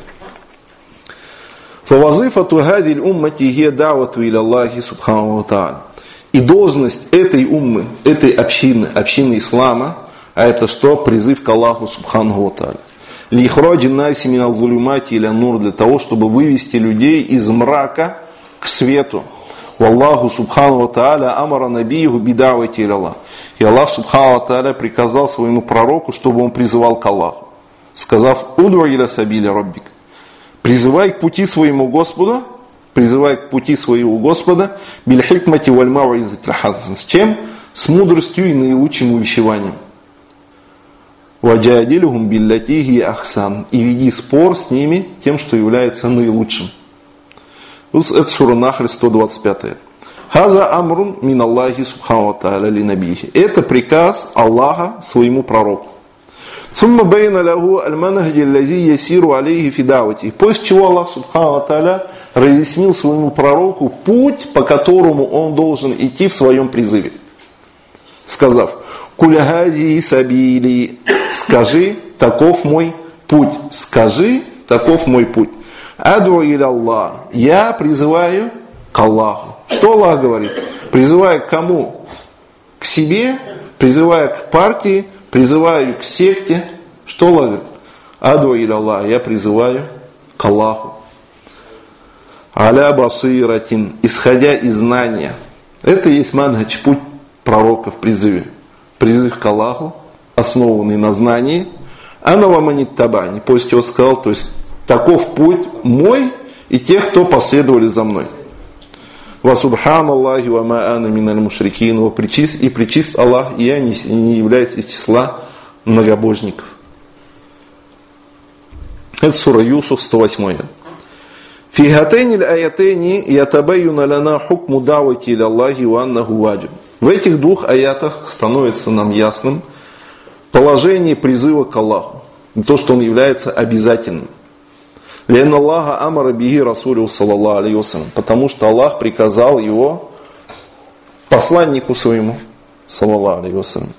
Speaker 1: Фавазифату хадиль уммати хия давату иля Аллахи субхану ва тааля. И должность этой уммы, этой общины, общины ислама, а это что? Призыв к Аллаху субхану ва тааля. Лихраджи наси минал зулюмати иля нур, для того, чтобы вывести людей из мрака к свету. Валлаху субхану ва тааля амара набииху бидавати иляллах. И Аллах субхану ва тааля приказал своему пророку, чтобы он призывал к Аллаху, сказав: «Уду иля сабиля раббик». Призывай к пути своему Господу, призывай к пути своего Господа, биль хикмати валь мауизати хасан. С чем? С мудростью и наилучшим увещеванием. Ваджадилюхум биллати хи ахсан. И веди спор с ними тем, что является наилучшим. Это сура Нахль, сто двадцать пятая. Хаза амрун мин Аллахи субхану ва тааля ли набихи. Это приказ Аллаха своему пророку. Сумма байна лаху аль-манхаджи аллази ясиру алейхи фи да'вати. После чего Аллах субхану ва тааля разъяснил своему пророку путь, по которому он должен идти в своем призыве. Сказав: «Куля хази сабили». Скажи, таков мой путь. Скажи, таков мой путь. Аду иля Аллах. Я призываю к Аллаху. Что Аллах говорит? Призываю к кому? К себе, призываю к партии, призываю к секте. Что Аллах говорит? Аду иля Аллах. Я призываю к Аллаху. Аля басиратин. Исходя из знания. Это есть манхадж, путь пророка в призыве. Призыв к Аллаху, основанный на знании. Ана ва манит табани. После чего сказал, то есть таков путь мой и тех, кто последовали за мной. Ва субханаллахи ва ма ана миналь мушрикин. И причист Аллах, и я не, не являюсь из числа многобожников. Это сура Юсуф, сто восьмой. Фи хатайни аль-аятайни ятабайюна лана хукму да'вати иля Аллахи ва аннаху ваджиб. В этих двух аятах становится нам ясным положение призыва к Аллаху. То, что он является обязательным. Лянна Аллаха амара бихи расулю саллаллаху алейхи вассалям. Потому что Аллах приказал его посланнику своему саллаллаху алейхи вассалям.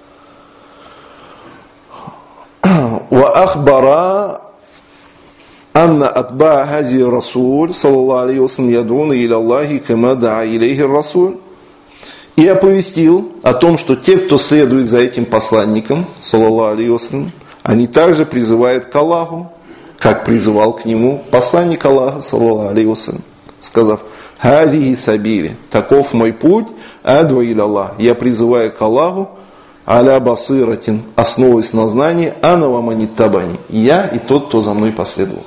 Speaker 1: Ва ахбара анна атба хази расуль саллаллаху алейхи вассалям ядуна иля Аллахи кама да'a илейхи расуль. И оповестил о том, что те, кто следует за этим посланником, саллаллаху алейхи вассалям, они также призывают к Аллаху, как призывал к нему посланник Аллаха, саллаллаху алейхи вассалям, сказав: «Хадихи сабили, таков мой путь, аду иля Аллах, я призываю к Аллаху, аля басиратин, основываясь на знании, ана ва манит табани, я и тот, кто за мной последовал».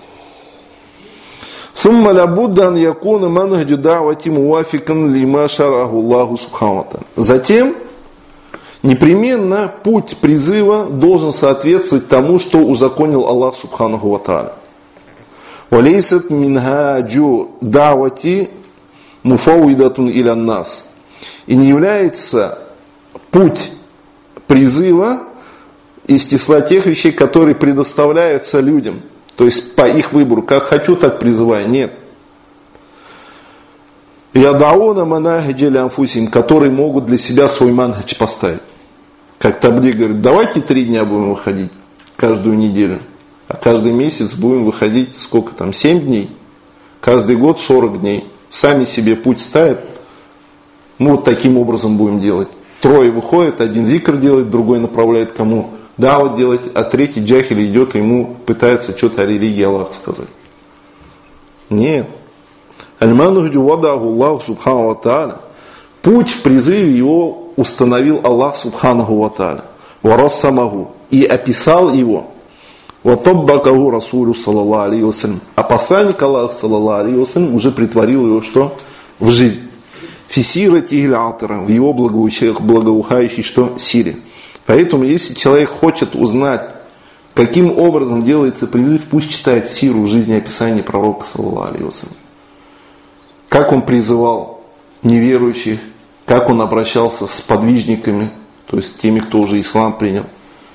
Speaker 1: Сумма лабуддан якуна манхаджу да'вати муафикан лима шараху Аллаху субхану ва тааля. Затем непременно путь призыва должен соответствовать тому, что узаконил Аллах субханаху ва тааля. Валейсат минхаджу да'вати муфауидатун иля нас. И не является путь призыва из числа тех вещей, которые предоставляются людям. То есть по их выбору, как хочу, так призываю. Нет. Ядауна манахиджи анфусим, которые могут для себя свой манхадж поставить. Как Таблиг говорит: давайте три дня будем выходить каждую неделю, а каждый месяц будем выходить, сколько там, семь дней, каждый год сорок дней. Сами себе путь ставят, мы вот таким образом будем делать. Трое выходят, один зикр делает, другой направляет кому дават делать, а третий джахиль идет и ему пытается что-то о религии Аллаха сказать. Нет. Аль-манхаджу вадаху Аллаху субхану ва тааля. Путь в призыве его установил Аллах субханаху ва тааля. Ва рассамаху. И описал его. Ва таббакаху расулю саллаллаху алейхи вассалям. А посланник Аллаха саллаллаху алейхи вассалям уже притворил его что? В жизнь. Фисирати иль-атара. В его благоухающей что? Силе. Поэтому, если человек хочет узнать, каким образом делается призыв, пусть читает сиру жизнеописания пророка, саллаллаху алейхи вассалям. Как он призывал неверующих, как он обращался с подвижниками, то есть теми, кто уже ислам принял.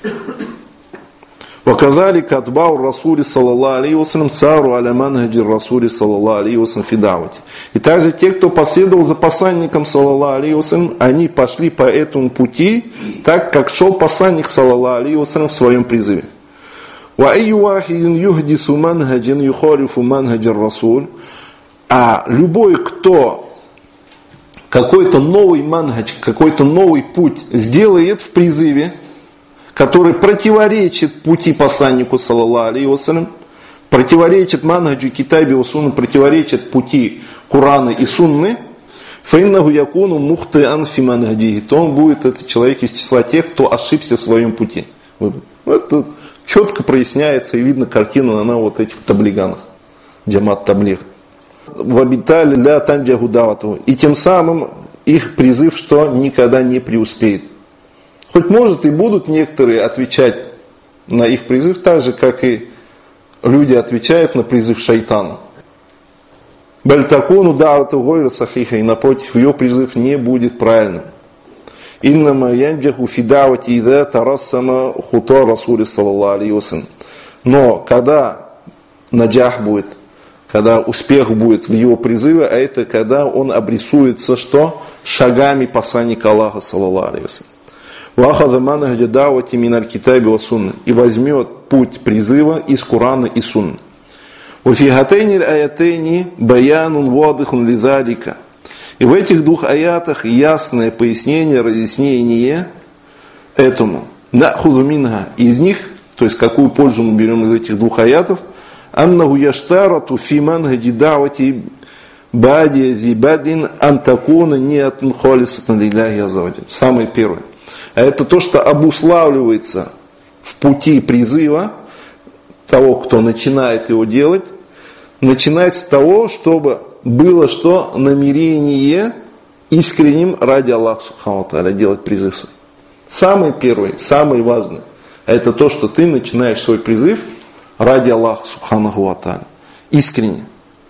Speaker 1: Ваказали катбау расули саллаллаху алейхи вассалям сару аля манхаджи расули саллаллаху алейхи вассалям фи да'вати. И также те, кто последовал за посланником саллаллаху алейхи вассалям, они пошли по этому пути, так как шел посланник саллаллаху алейхи вассалям в своем призыве. Ва айю вахидин юхдису манхаджин юхалифу манхаджи расуль. А любой, кто какой-то новый манхадж, какой-то новый путь сделает в призыве, который противоречит пути посланнику саллаллаху алейхи вассалям, противоречит манхаджу китаби ва сунна, противоречит пути Курана и Сунны, фаиннаху якуну мухтиан фи манхаджихи, то он будет этот человек из числа тех, кто ошибся в своем пути. Это четко проясняется и видно картина на вот этих таблиганах, джамат таблиг. Вабитали ля танджаху давату. И тем самым их призыв, что никогда не преуспеет. Хоть может и будут некоторые отвечать на их призыв так же, как и люди отвечают на призыв шайтана. Бальтакуну давату гойра сахиха, и напротив, ее призыв не будет правильным. Иннама янджаху фидавати ида тарассама хута расули саллаллаху алейхи вассалям. Но когда наджах будет, когда успех будет в его призыве, а это когда он обрисуется что? Шагами посланника Аллаха саллаллаху алейхи вассалям. Вахаза манхаджа давати миналь китаби ва сунны, и возьмет путь призыва из Курана и Сунны. Уфи хатейни аятейни баянун вадихун лизалика. И в этих двух аятах ясное пояснение, разъяснение этому. Нахузу минха, из них, то есть какую пользу мы берем из этих двух аятов, аннаху яштарату фи манхаджи давати бади зибадин антакуна ниатун холисатан лилляхи аззаваджаль. Самое первое. А это то, что обуславливается в пути призыва того, кто начинает его делать, начинается с того, чтобы было что намерение искренним ради Аллаха субхану ва тааля делать призыв свой. Самый первый, самый важный, это то, что ты начинаешь свой призыв ради Аллаха субхану ва тааля. Искренне.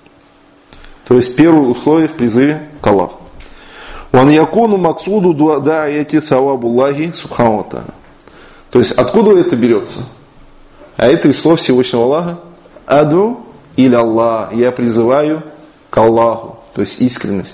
Speaker 1: То есть первое условие в призыве к Аллаху. Ван якуну максуду да'яти савабуллахи субхану ва тааля. То есть откуда это берется? А это из слов Всевышнего Аллаха. Аду или Аллах. Я призываю к Аллаху. То есть искренность.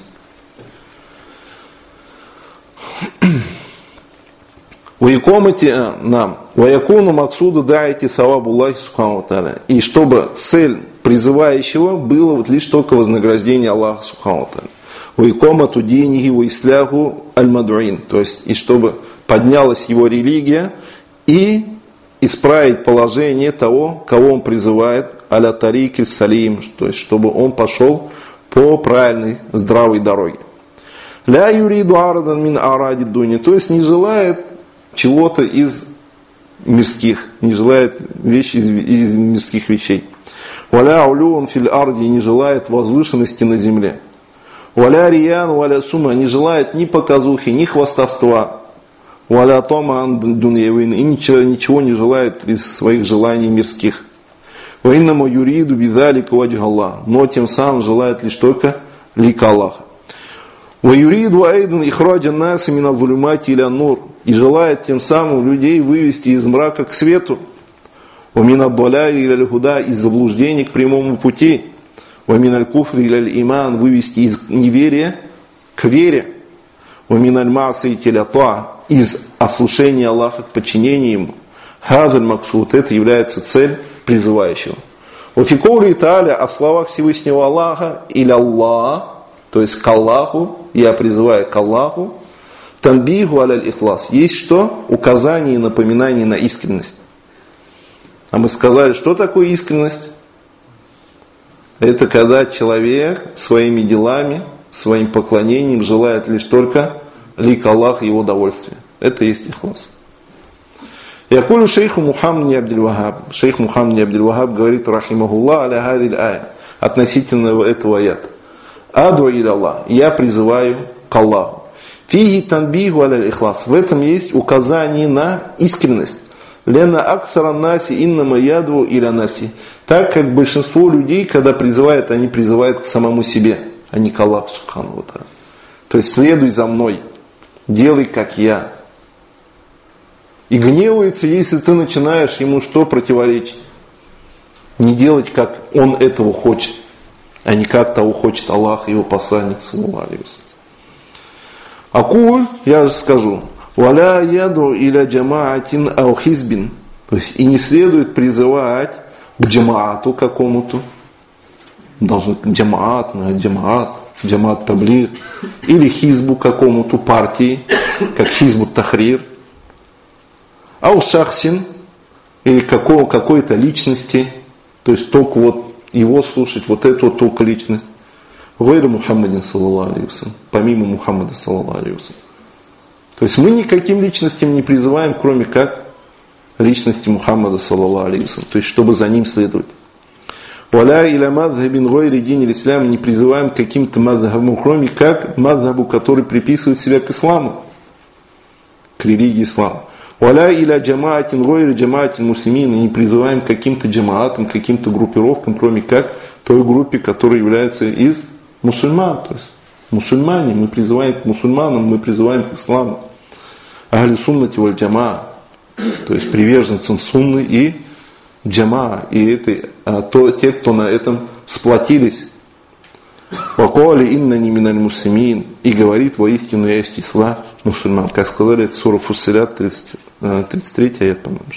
Speaker 1: Ваякомати нам. Ваякуну максуду да'яти савабуллахи субхану ва тааля. И чтобы цель призывающего было вот лишь только вознаграждение Аллаха субхану ва тааля. Ваякомату деньги ва исляху аль-мадуин. То есть и чтобы поднялась его религия и исправить положение того, кого он призывает, аля тарики салим, то есть чтобы он пошел по правильной, здравой дороге. Ля юриду арадан мин аради дуни, то есть не желает чего-то из мирских, не желает вещи из, из мирских вещей. Валя улюн фил арди, не желает возвышенности на земле. Валя риян, валя сума, не желает ни показухи, ни хвастовства. Валя томан дуньявин, и ничего, ничего не желает из своих желаний мирских. Ваиннаму юриду бидалика ваджх Аллах, но тем самым желает лишь только лика Аллаха. Ва юриду айдан ихраджа наси мина зулюмати иля нур, и желает тем самым людей вывести из мрака к свету. Ва мина даляли иля худа, из заблуждений к прямому пути. Ва мина куфри иля иман, вывести из неверия к вере. Ва мина маси иля та, из ослушения Аллаха к подчинению Ему. Хазаль максуд, это является цель призывающего. Уфикоули Тааля, а в словах Всевышнего Аллаха, или Аллах, то есть к Аллаху, я призываю к Аллаху, танбиху аляль ихлас, есть что? Указание и напоминание на искренность. А мы сказали, что такое искренность? Это когда человек своими делами, своим поклонением желает лишь только лик Аллаха и его довольствия. Это и есть ихлас. Якулю шейху Мухаммад ибн Абдул-Вахаб. Шейх Мухаммад ибн Абдул-Вахаб говорит, рахимахуллах, аля хадиль ая, относительно этого аята. Аду иля Аллах, я призываю к Аллаху. Фиги танбиху аля ихлас. В этом есть указание на искренность. Лена аксара наси иннама яду иля наси. Так как большинство людей, когда призывают, они призывают к самому себе, а не к Аллаху субхану ва тааля. То есть следуй за мной, делай как я. И гневается, если ты начинаешь ему что противоречить. Не делать, как он этого хочет, а не как того хочет Аллах и его посланник саллаллаху алейхи вассалям. Акуль, я же скажу, валя яду иля джамаатин ау хизбин. То есть и не следует призывать к джамаату какому-то. Должен джамаат, джамаат, джамаат таблиг. Или хизбу какому-то партии, как хизбу тахрир. Ау шахсин, или какого, какой-то личности, то есть только вот его слушать, вот эту вот только личность. гайра Мухаммадин саллаллаху алейхи вассалям, помимо Мухаммада саллаллаху алейхи вассалям. То есть мы никаким личностям не призываем, кроме как личности Мухаммада саллаллаху алейхи вассалям, то есть чтобы за ним следовать. Валя иля мадхабин гайри дин ислам, не призываем к каким-то мадхабам, кроме как мадхабу, который приписывает себя к исламу, к религии ислама. Валя иля джамаатин гайри джамаатин муслимин, не призываем к каким-то джамаатам, каким-то группировкам, кроме как той группе, которая является из мусульман. То есть мусульмане, мы призываем к мусульманам, мы призываем к исламу. Ахли суннати валь джамаа, то есть приверженцам сунны и джамаа, и это, а, то, те, кто на этом сплотились. Вакуали иннани миналь муслимин, и говорит, воистину я из числа мусульман. Как сказали, это сура Фуссилят, тридцать третий аят, по-моему.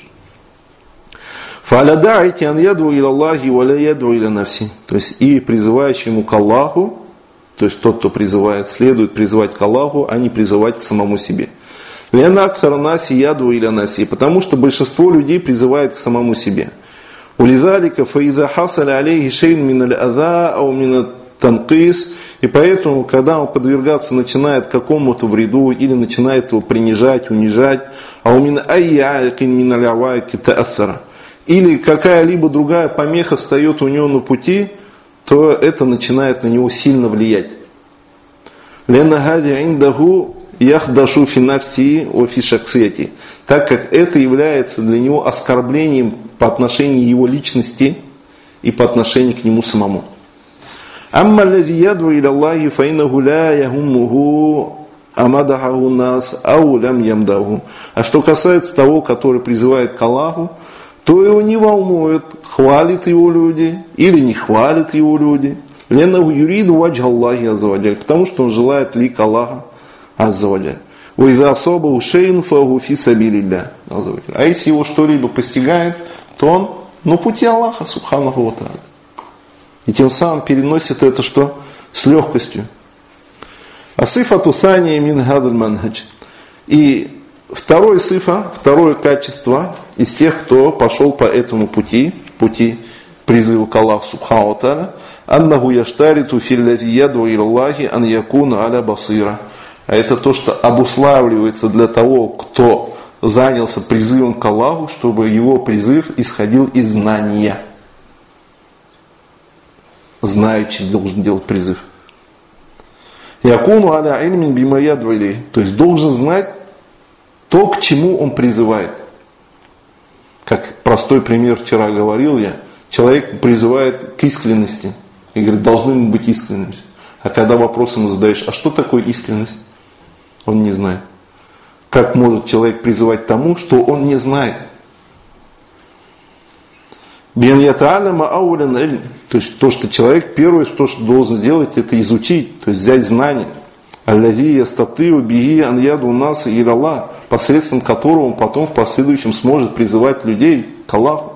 Speaker 1: Фа'аляда'ити ан яд'у иля Аллахи ва ля яд'у иля нафси. То есть и призывающему к Аллаху, то есть тот, кто призывает, следует призывать к Аллаху, а не призывать к самому себе. Лена аксара наси яд'у иля нафси, потому что большинство людей призывает к самому себе. Улизалика фа'иза хасаля алейхи шейн миналь аза ау минат танкис. И поэтому, когда он подвергаться начинает какому-то вреду, или начинает его принижать, унижать, ау мин айяакин миналь авайки та'ассара, или какая-либо другая помеха встает у него на пути, то это начинает на него сильно влиять. Лена хади индаху яхдашу фи нафси о фи шаксияти, так как это является для него оскорблением по отношению его личности и по отношению к нему самому. Амма аллади яд'у иля Аллахи фа иннаху ла яхуммуху амадахаху нас ау лям ямдаху. А что касается того, который призывает к Аллаху, то его не волнует, хвалят его люди или не хвалят его люди. Ленаху юриду ваджха Аллахи аззаваджаль, потому что он желает лик Аллаха аззаваджаль. Уиза асабаху шейн фаху фи сабилилля. А если его что-либо постигает, то он на пути Аллаха субханаху ва тааля. И тем самым переносит это что? С легкостью. Асифату сания мин хадаль манхадж. И второй сифа, второе качество из тех, кто пошел по этому пути, пути призыва к Аллаху субхану ва тааля, аннаху яштариту филлязи яд'у иля Аллахи ан якуна аля басира. А это то, что обуславливается для того, кто занялся призывом к Аллаху, чтобы его призыв исходил из знания. Знающий должен делать призыв. Якуну аля ильмин бима яд'у илейхи. То есть должен знать то, к чему он призывает. Как простой пример вчера говорил я, человек призывает к искренности. И говорит, должны мы быть искренними. А когда вопрос ему задаешь, а что такое искренность? Он не знает. Как может человек призывать тому, что он не знает? Бен ята'алама аулян илм. То есть то, что человек первое, то, что должен делать, это изучить, то есть взять знания. Аллади ястатиу биги ан яду наса иля Аллах, посредством которого он потом в последующем сможет призывать людей к Аллаху.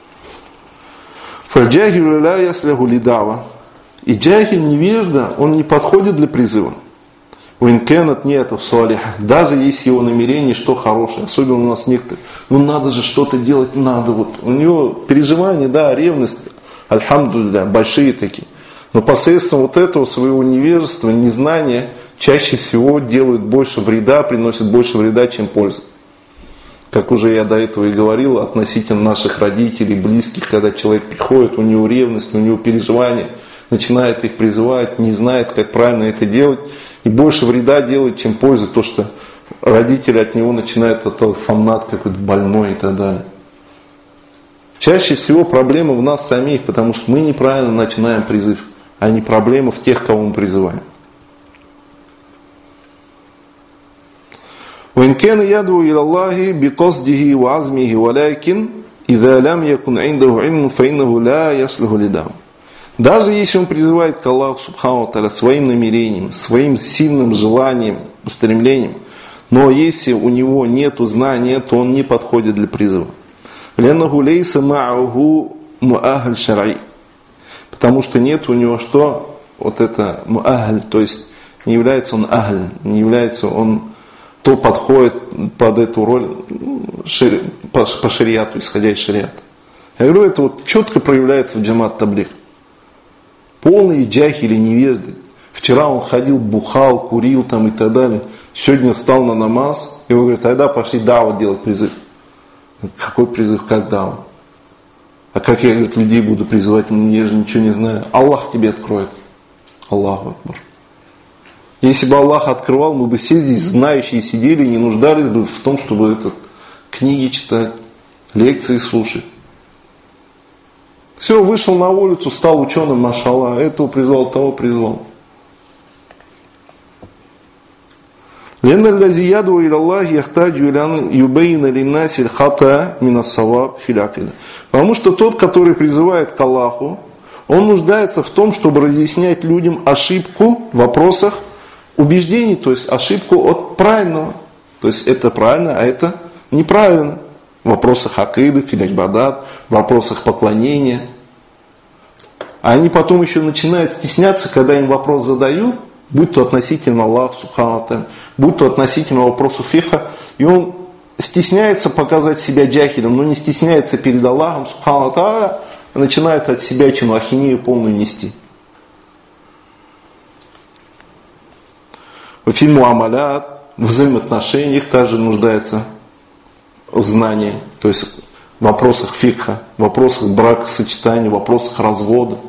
Speaker 1: Фальджахилю ля ясляху лидава. И джахиль, невежда, он не подходит для призыва. Уинкенат нет в салиха. Даже если его намерение что хорошее. Особенно у нас некоторые. Ну надо же что-то делать, надо. Вот. У него переживания, да, ревность, альхамдулилля, большие такие. Но посредством вот этого своего невежества, незнания, чаще всего делают больше вреда, приносят больше вреда, чем пользы. Как уже я до этого и говорил, относительно наших родителей, близких, когда человек приходит, у него ревность, у него переживания, начинает их призывать, не знает, как правильно это делать, и больше вреда делает, чем пользы, то, что родители от него начинают это фанат какой-то больной и так далее. Чаще всего проблема в нас самих, потому что мы неправильно начинаем призыв, а не проблема в тех, кого мы призываем. وإن كان يدعو إلى الله بقصده وعزمه ولكن إذا لم يكن عنده علم فإنه لا يصلح لدعوة. Даже если он призывает к Аллаху субхану ва тааля своим намерением, своим сильным желанием, устремлением, но если у него нет знания, то он не подходит для призыва. لأنه ليس معه مؤهل شرعي. Потому что нет у него что? Вот это муахаль, то есть не является он ахль, не является он то подходит под эту роль шари, по, по шариату, исходя из шариата. Я говорю, это вот четко проявляется в джамаат таблигh. полные джахили, невежды. Вчера он ходил, бухал, курил там и так далее. Сегодня встал на намаз, и он говорит, тогда пошли дават делать призыв. Какой призыв, как дават? А как я, говорит, людей буду призывать, я же ничего не знаю. Аллах тебе откроет. Аллаху акбар. Если бы Аллах открывал, мы бы все здесь знающие сидели и не нуждались бы в том, чтобы этот, книги читать, лекции слушать. Все, вышел на улицу, стал ученым, машаллах, этого призвал, того призвал. Потому что тот, который призывает к Аллаху, он нуждается в том, чтобы разъяснять людям ошибку в вопросах убеждений, то есть ошибку от правильного. То есть это правильно, а это неправильно. В вопросах акиды, филь-ибадат, в вопросах поклонения. А они потом еще начинают стесняться, когда им вопрос задают, будь то относительно Аллаха, субхану ва, будь то относительно вопросу фиха, и он стесняется показать себя джахилем, но не стесняется перед Аллахом, субхану ва, начинает от себя чину ахинею полную нести. В фильму Амалят, в взаимоотношениях также нуждается в знании, то есть в вопросах фикха, в вопросах бракосочетания, в вопросах развода.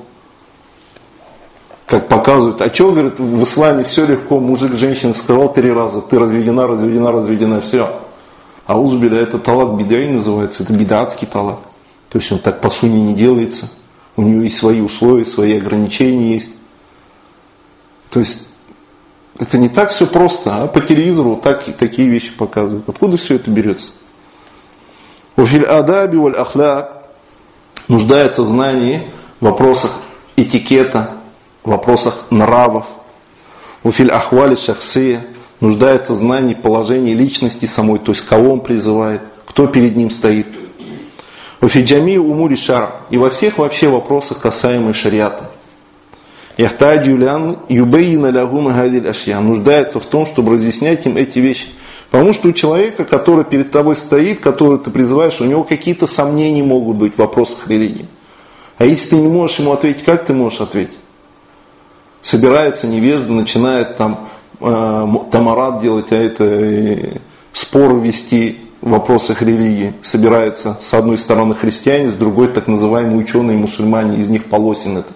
Speaker 1: Как показывают, а что, говорит, в исламе все легко, мужик, женщина сказал три раза, ты разведена, разведена, разведена, все. А узбиля, это талак бидай называется, это бидатский талак. То есть он так по сунне не делается, у него есть свои условия, свои ограничения есть. То есть это не так все просто, а по телевизору так, такие вещи показывают. Откуда все это берется? Уфиль адаби валь ахляк нуждается в знании в вопросах этикета, в вопросах нравов. Уфиль ахвали шахсия нуждается в знании положения личности самой, то есть кого он призывает, кто перед ним стоит. Уфиль джами умури шар и во всех вообще вопросах, касаемых шариата. Яхтаджи юлян юбейна лягум гадиль ашья нуждается в том, чтобы разъяснять им эти вещи. Потому что у человека, который перед тобой стоит, которого ты призываешь, у него какие-то сомнения могут быть в вопросах религии. А если ты не можешь ему ответить, как ты можешь ответить? Собирается невежда, начинает там э, тамарат делать, а это э, споры вести в вопросах религии. Собирается с одной стороны христиане, с другой так называемые ученые мусульмане, из них полосен это.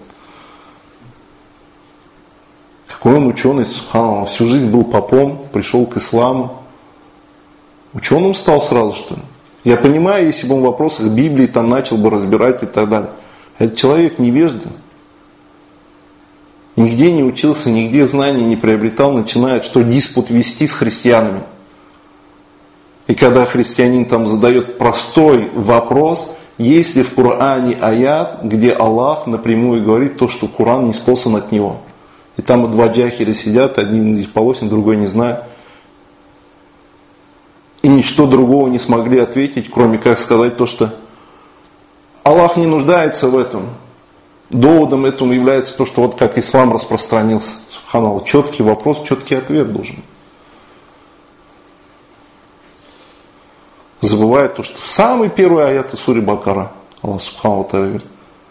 Speaker 1: Какой он ученый, субханаллах, всю жизнь был попом, пришел к исламу. Ученым стал сразу, что ли? Я понимаю, если бы он в вопросах Библии там начал бы разбирать и так далее. Этот человек невежда. Нигде не учился, нигде знаний не приобретал, начинает что диспут вести с христианами. И когда христианин там задает простой вопрос, есть ли в Коране аят, где Аллах напрямую говорит то, что Коран не спослан от него. И там два джахиля сидят, один из полосен, другой не знаю. И ничто другого не смогли ответить, кроме как сказать то, что Аллах не нуждается в этом. Доводом этому является то, что вот как ислам распространился. Субханаллах, четкий вопрос, четкий ответ должен. Забывает то, что в самый первый аят из сури Бакара Аллах субханаллах говорит,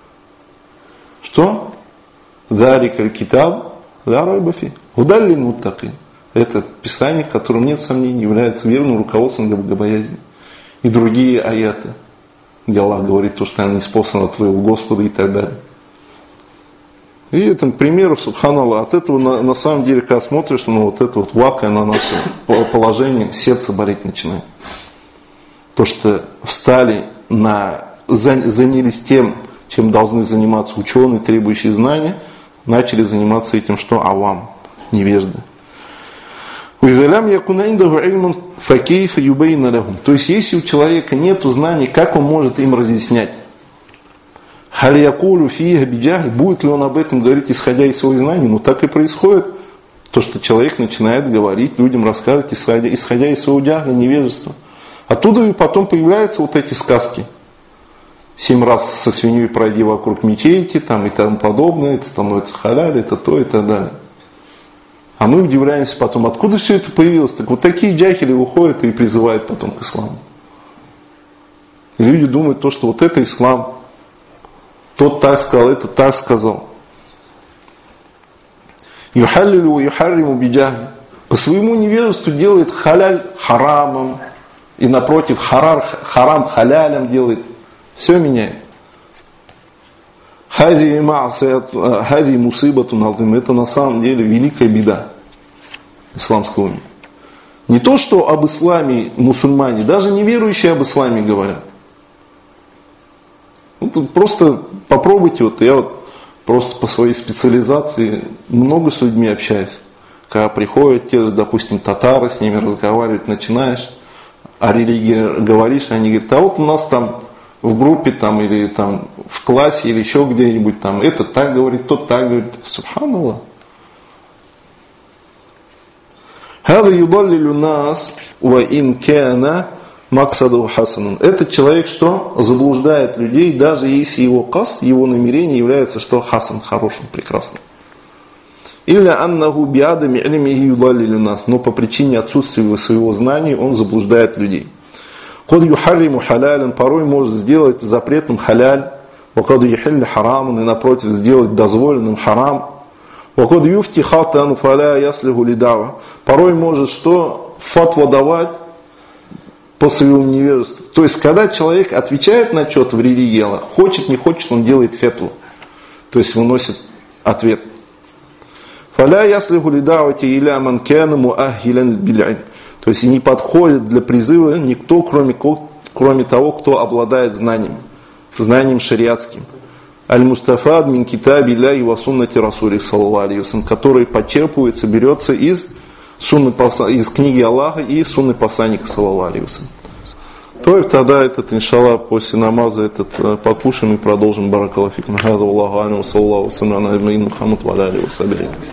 Speaker 1: что? Зарикаль китаб ла райба фи гудан лиль муттакин. Это писание, в котором нет сомнений, является верным руководством для богобоязни. И другие аяты, где Аллах говорит то, что она не спослана от твоего Господа и так далее. И это примеров, субханаллах, от этого на, на самом деле, когда смотришь, ну вот это вот вакая на наше положение, сердце болеть начинает. То, что встали, на, занялись тем, чем должны заниматься ученые, требующие знания, начали заниматься этим, что авам, невежды. То есть, если у человека нет знаний, как он может им разъяснять? Будет ли он об этом говорить, исходя из своих знаний? Ну так и происходит. То, что человек начинает говорить, людям рассказывать, исходя, исходя из своего джахля, невежества. Оттуда и потом появляются вот эти сказки. Семь раз со свиньей пройди вокруг мечети там, и тому подобное, это становится халяль, это то и так далее. А мы удивляемся потом, откуда все это появилось. Так вот такие джахили выходят и призывают потом к исламу. И люди думают, то, что вот это ислам. Тот так сказал, это так сказал. Юхаллилю юхарриму биджахли. По своему невежеству делает халяль харамом. И напротив, харар, харам халялем делает. Все меняет. Хази мусибатун азим. Это на самом деле великая беда исламского мира. Не то, что об исламе мусульмане, даже неверующие об исламе говорят. Вот просто попробуйте, вот я вот просто по своей специализации много с людьми общаюсь. Когда приходят те же, допустим, татары, с ними разговаривать начинаешь, о религии говоришь, они говорят, а вот у нас там в группе там, или там в классе, или еще где-нибудь там, этот так говорит, тот так говорит. Субханаллах. Хада юдаллилю нас ва ин кана максаду хасанан. Этот человек что? Заблуждает людей, даже если его каст, его намерение является что? Хасан, хорошим, прекрасным. Илля аннаху биадами илмихи юдаллилю нас. Но по причине отсутствия своего знания он заблуждает людей. Код юхарриму халялян. Порой может сделать запретным халяль. Вакад юхилли хараман. И напротив сделать дозволенным харам. Вакад юфти хатан фаля яслиху лидава. Порой может что? Фатва давать по своему невежеству. То есть, когда человек отвечает на что-то в религии Аллаха, хочет, не хочет, он делает фетву. То есть, выносит ответ. Фаля яслиху лидавати иля ман кана муахилан бил'илм. То есть, и не подходит для призыва никто, кроме, кроме того, кто обладает знанием. Знанием шариатским. Аль-Мустафад мин китаби ля и ва суннати расули саллаллаху алейхи ва саллям, который почерпывается, берется из, сунны, из книги Аллаха и сунны посланника саллаллаху алейхи ва саллям. То и тогда этот, иншаллах, после намаза этот покушаем и продолжим. Баракаллаху фикум. Хаза Аллаху алейхи ва саллаллаху ва саллям.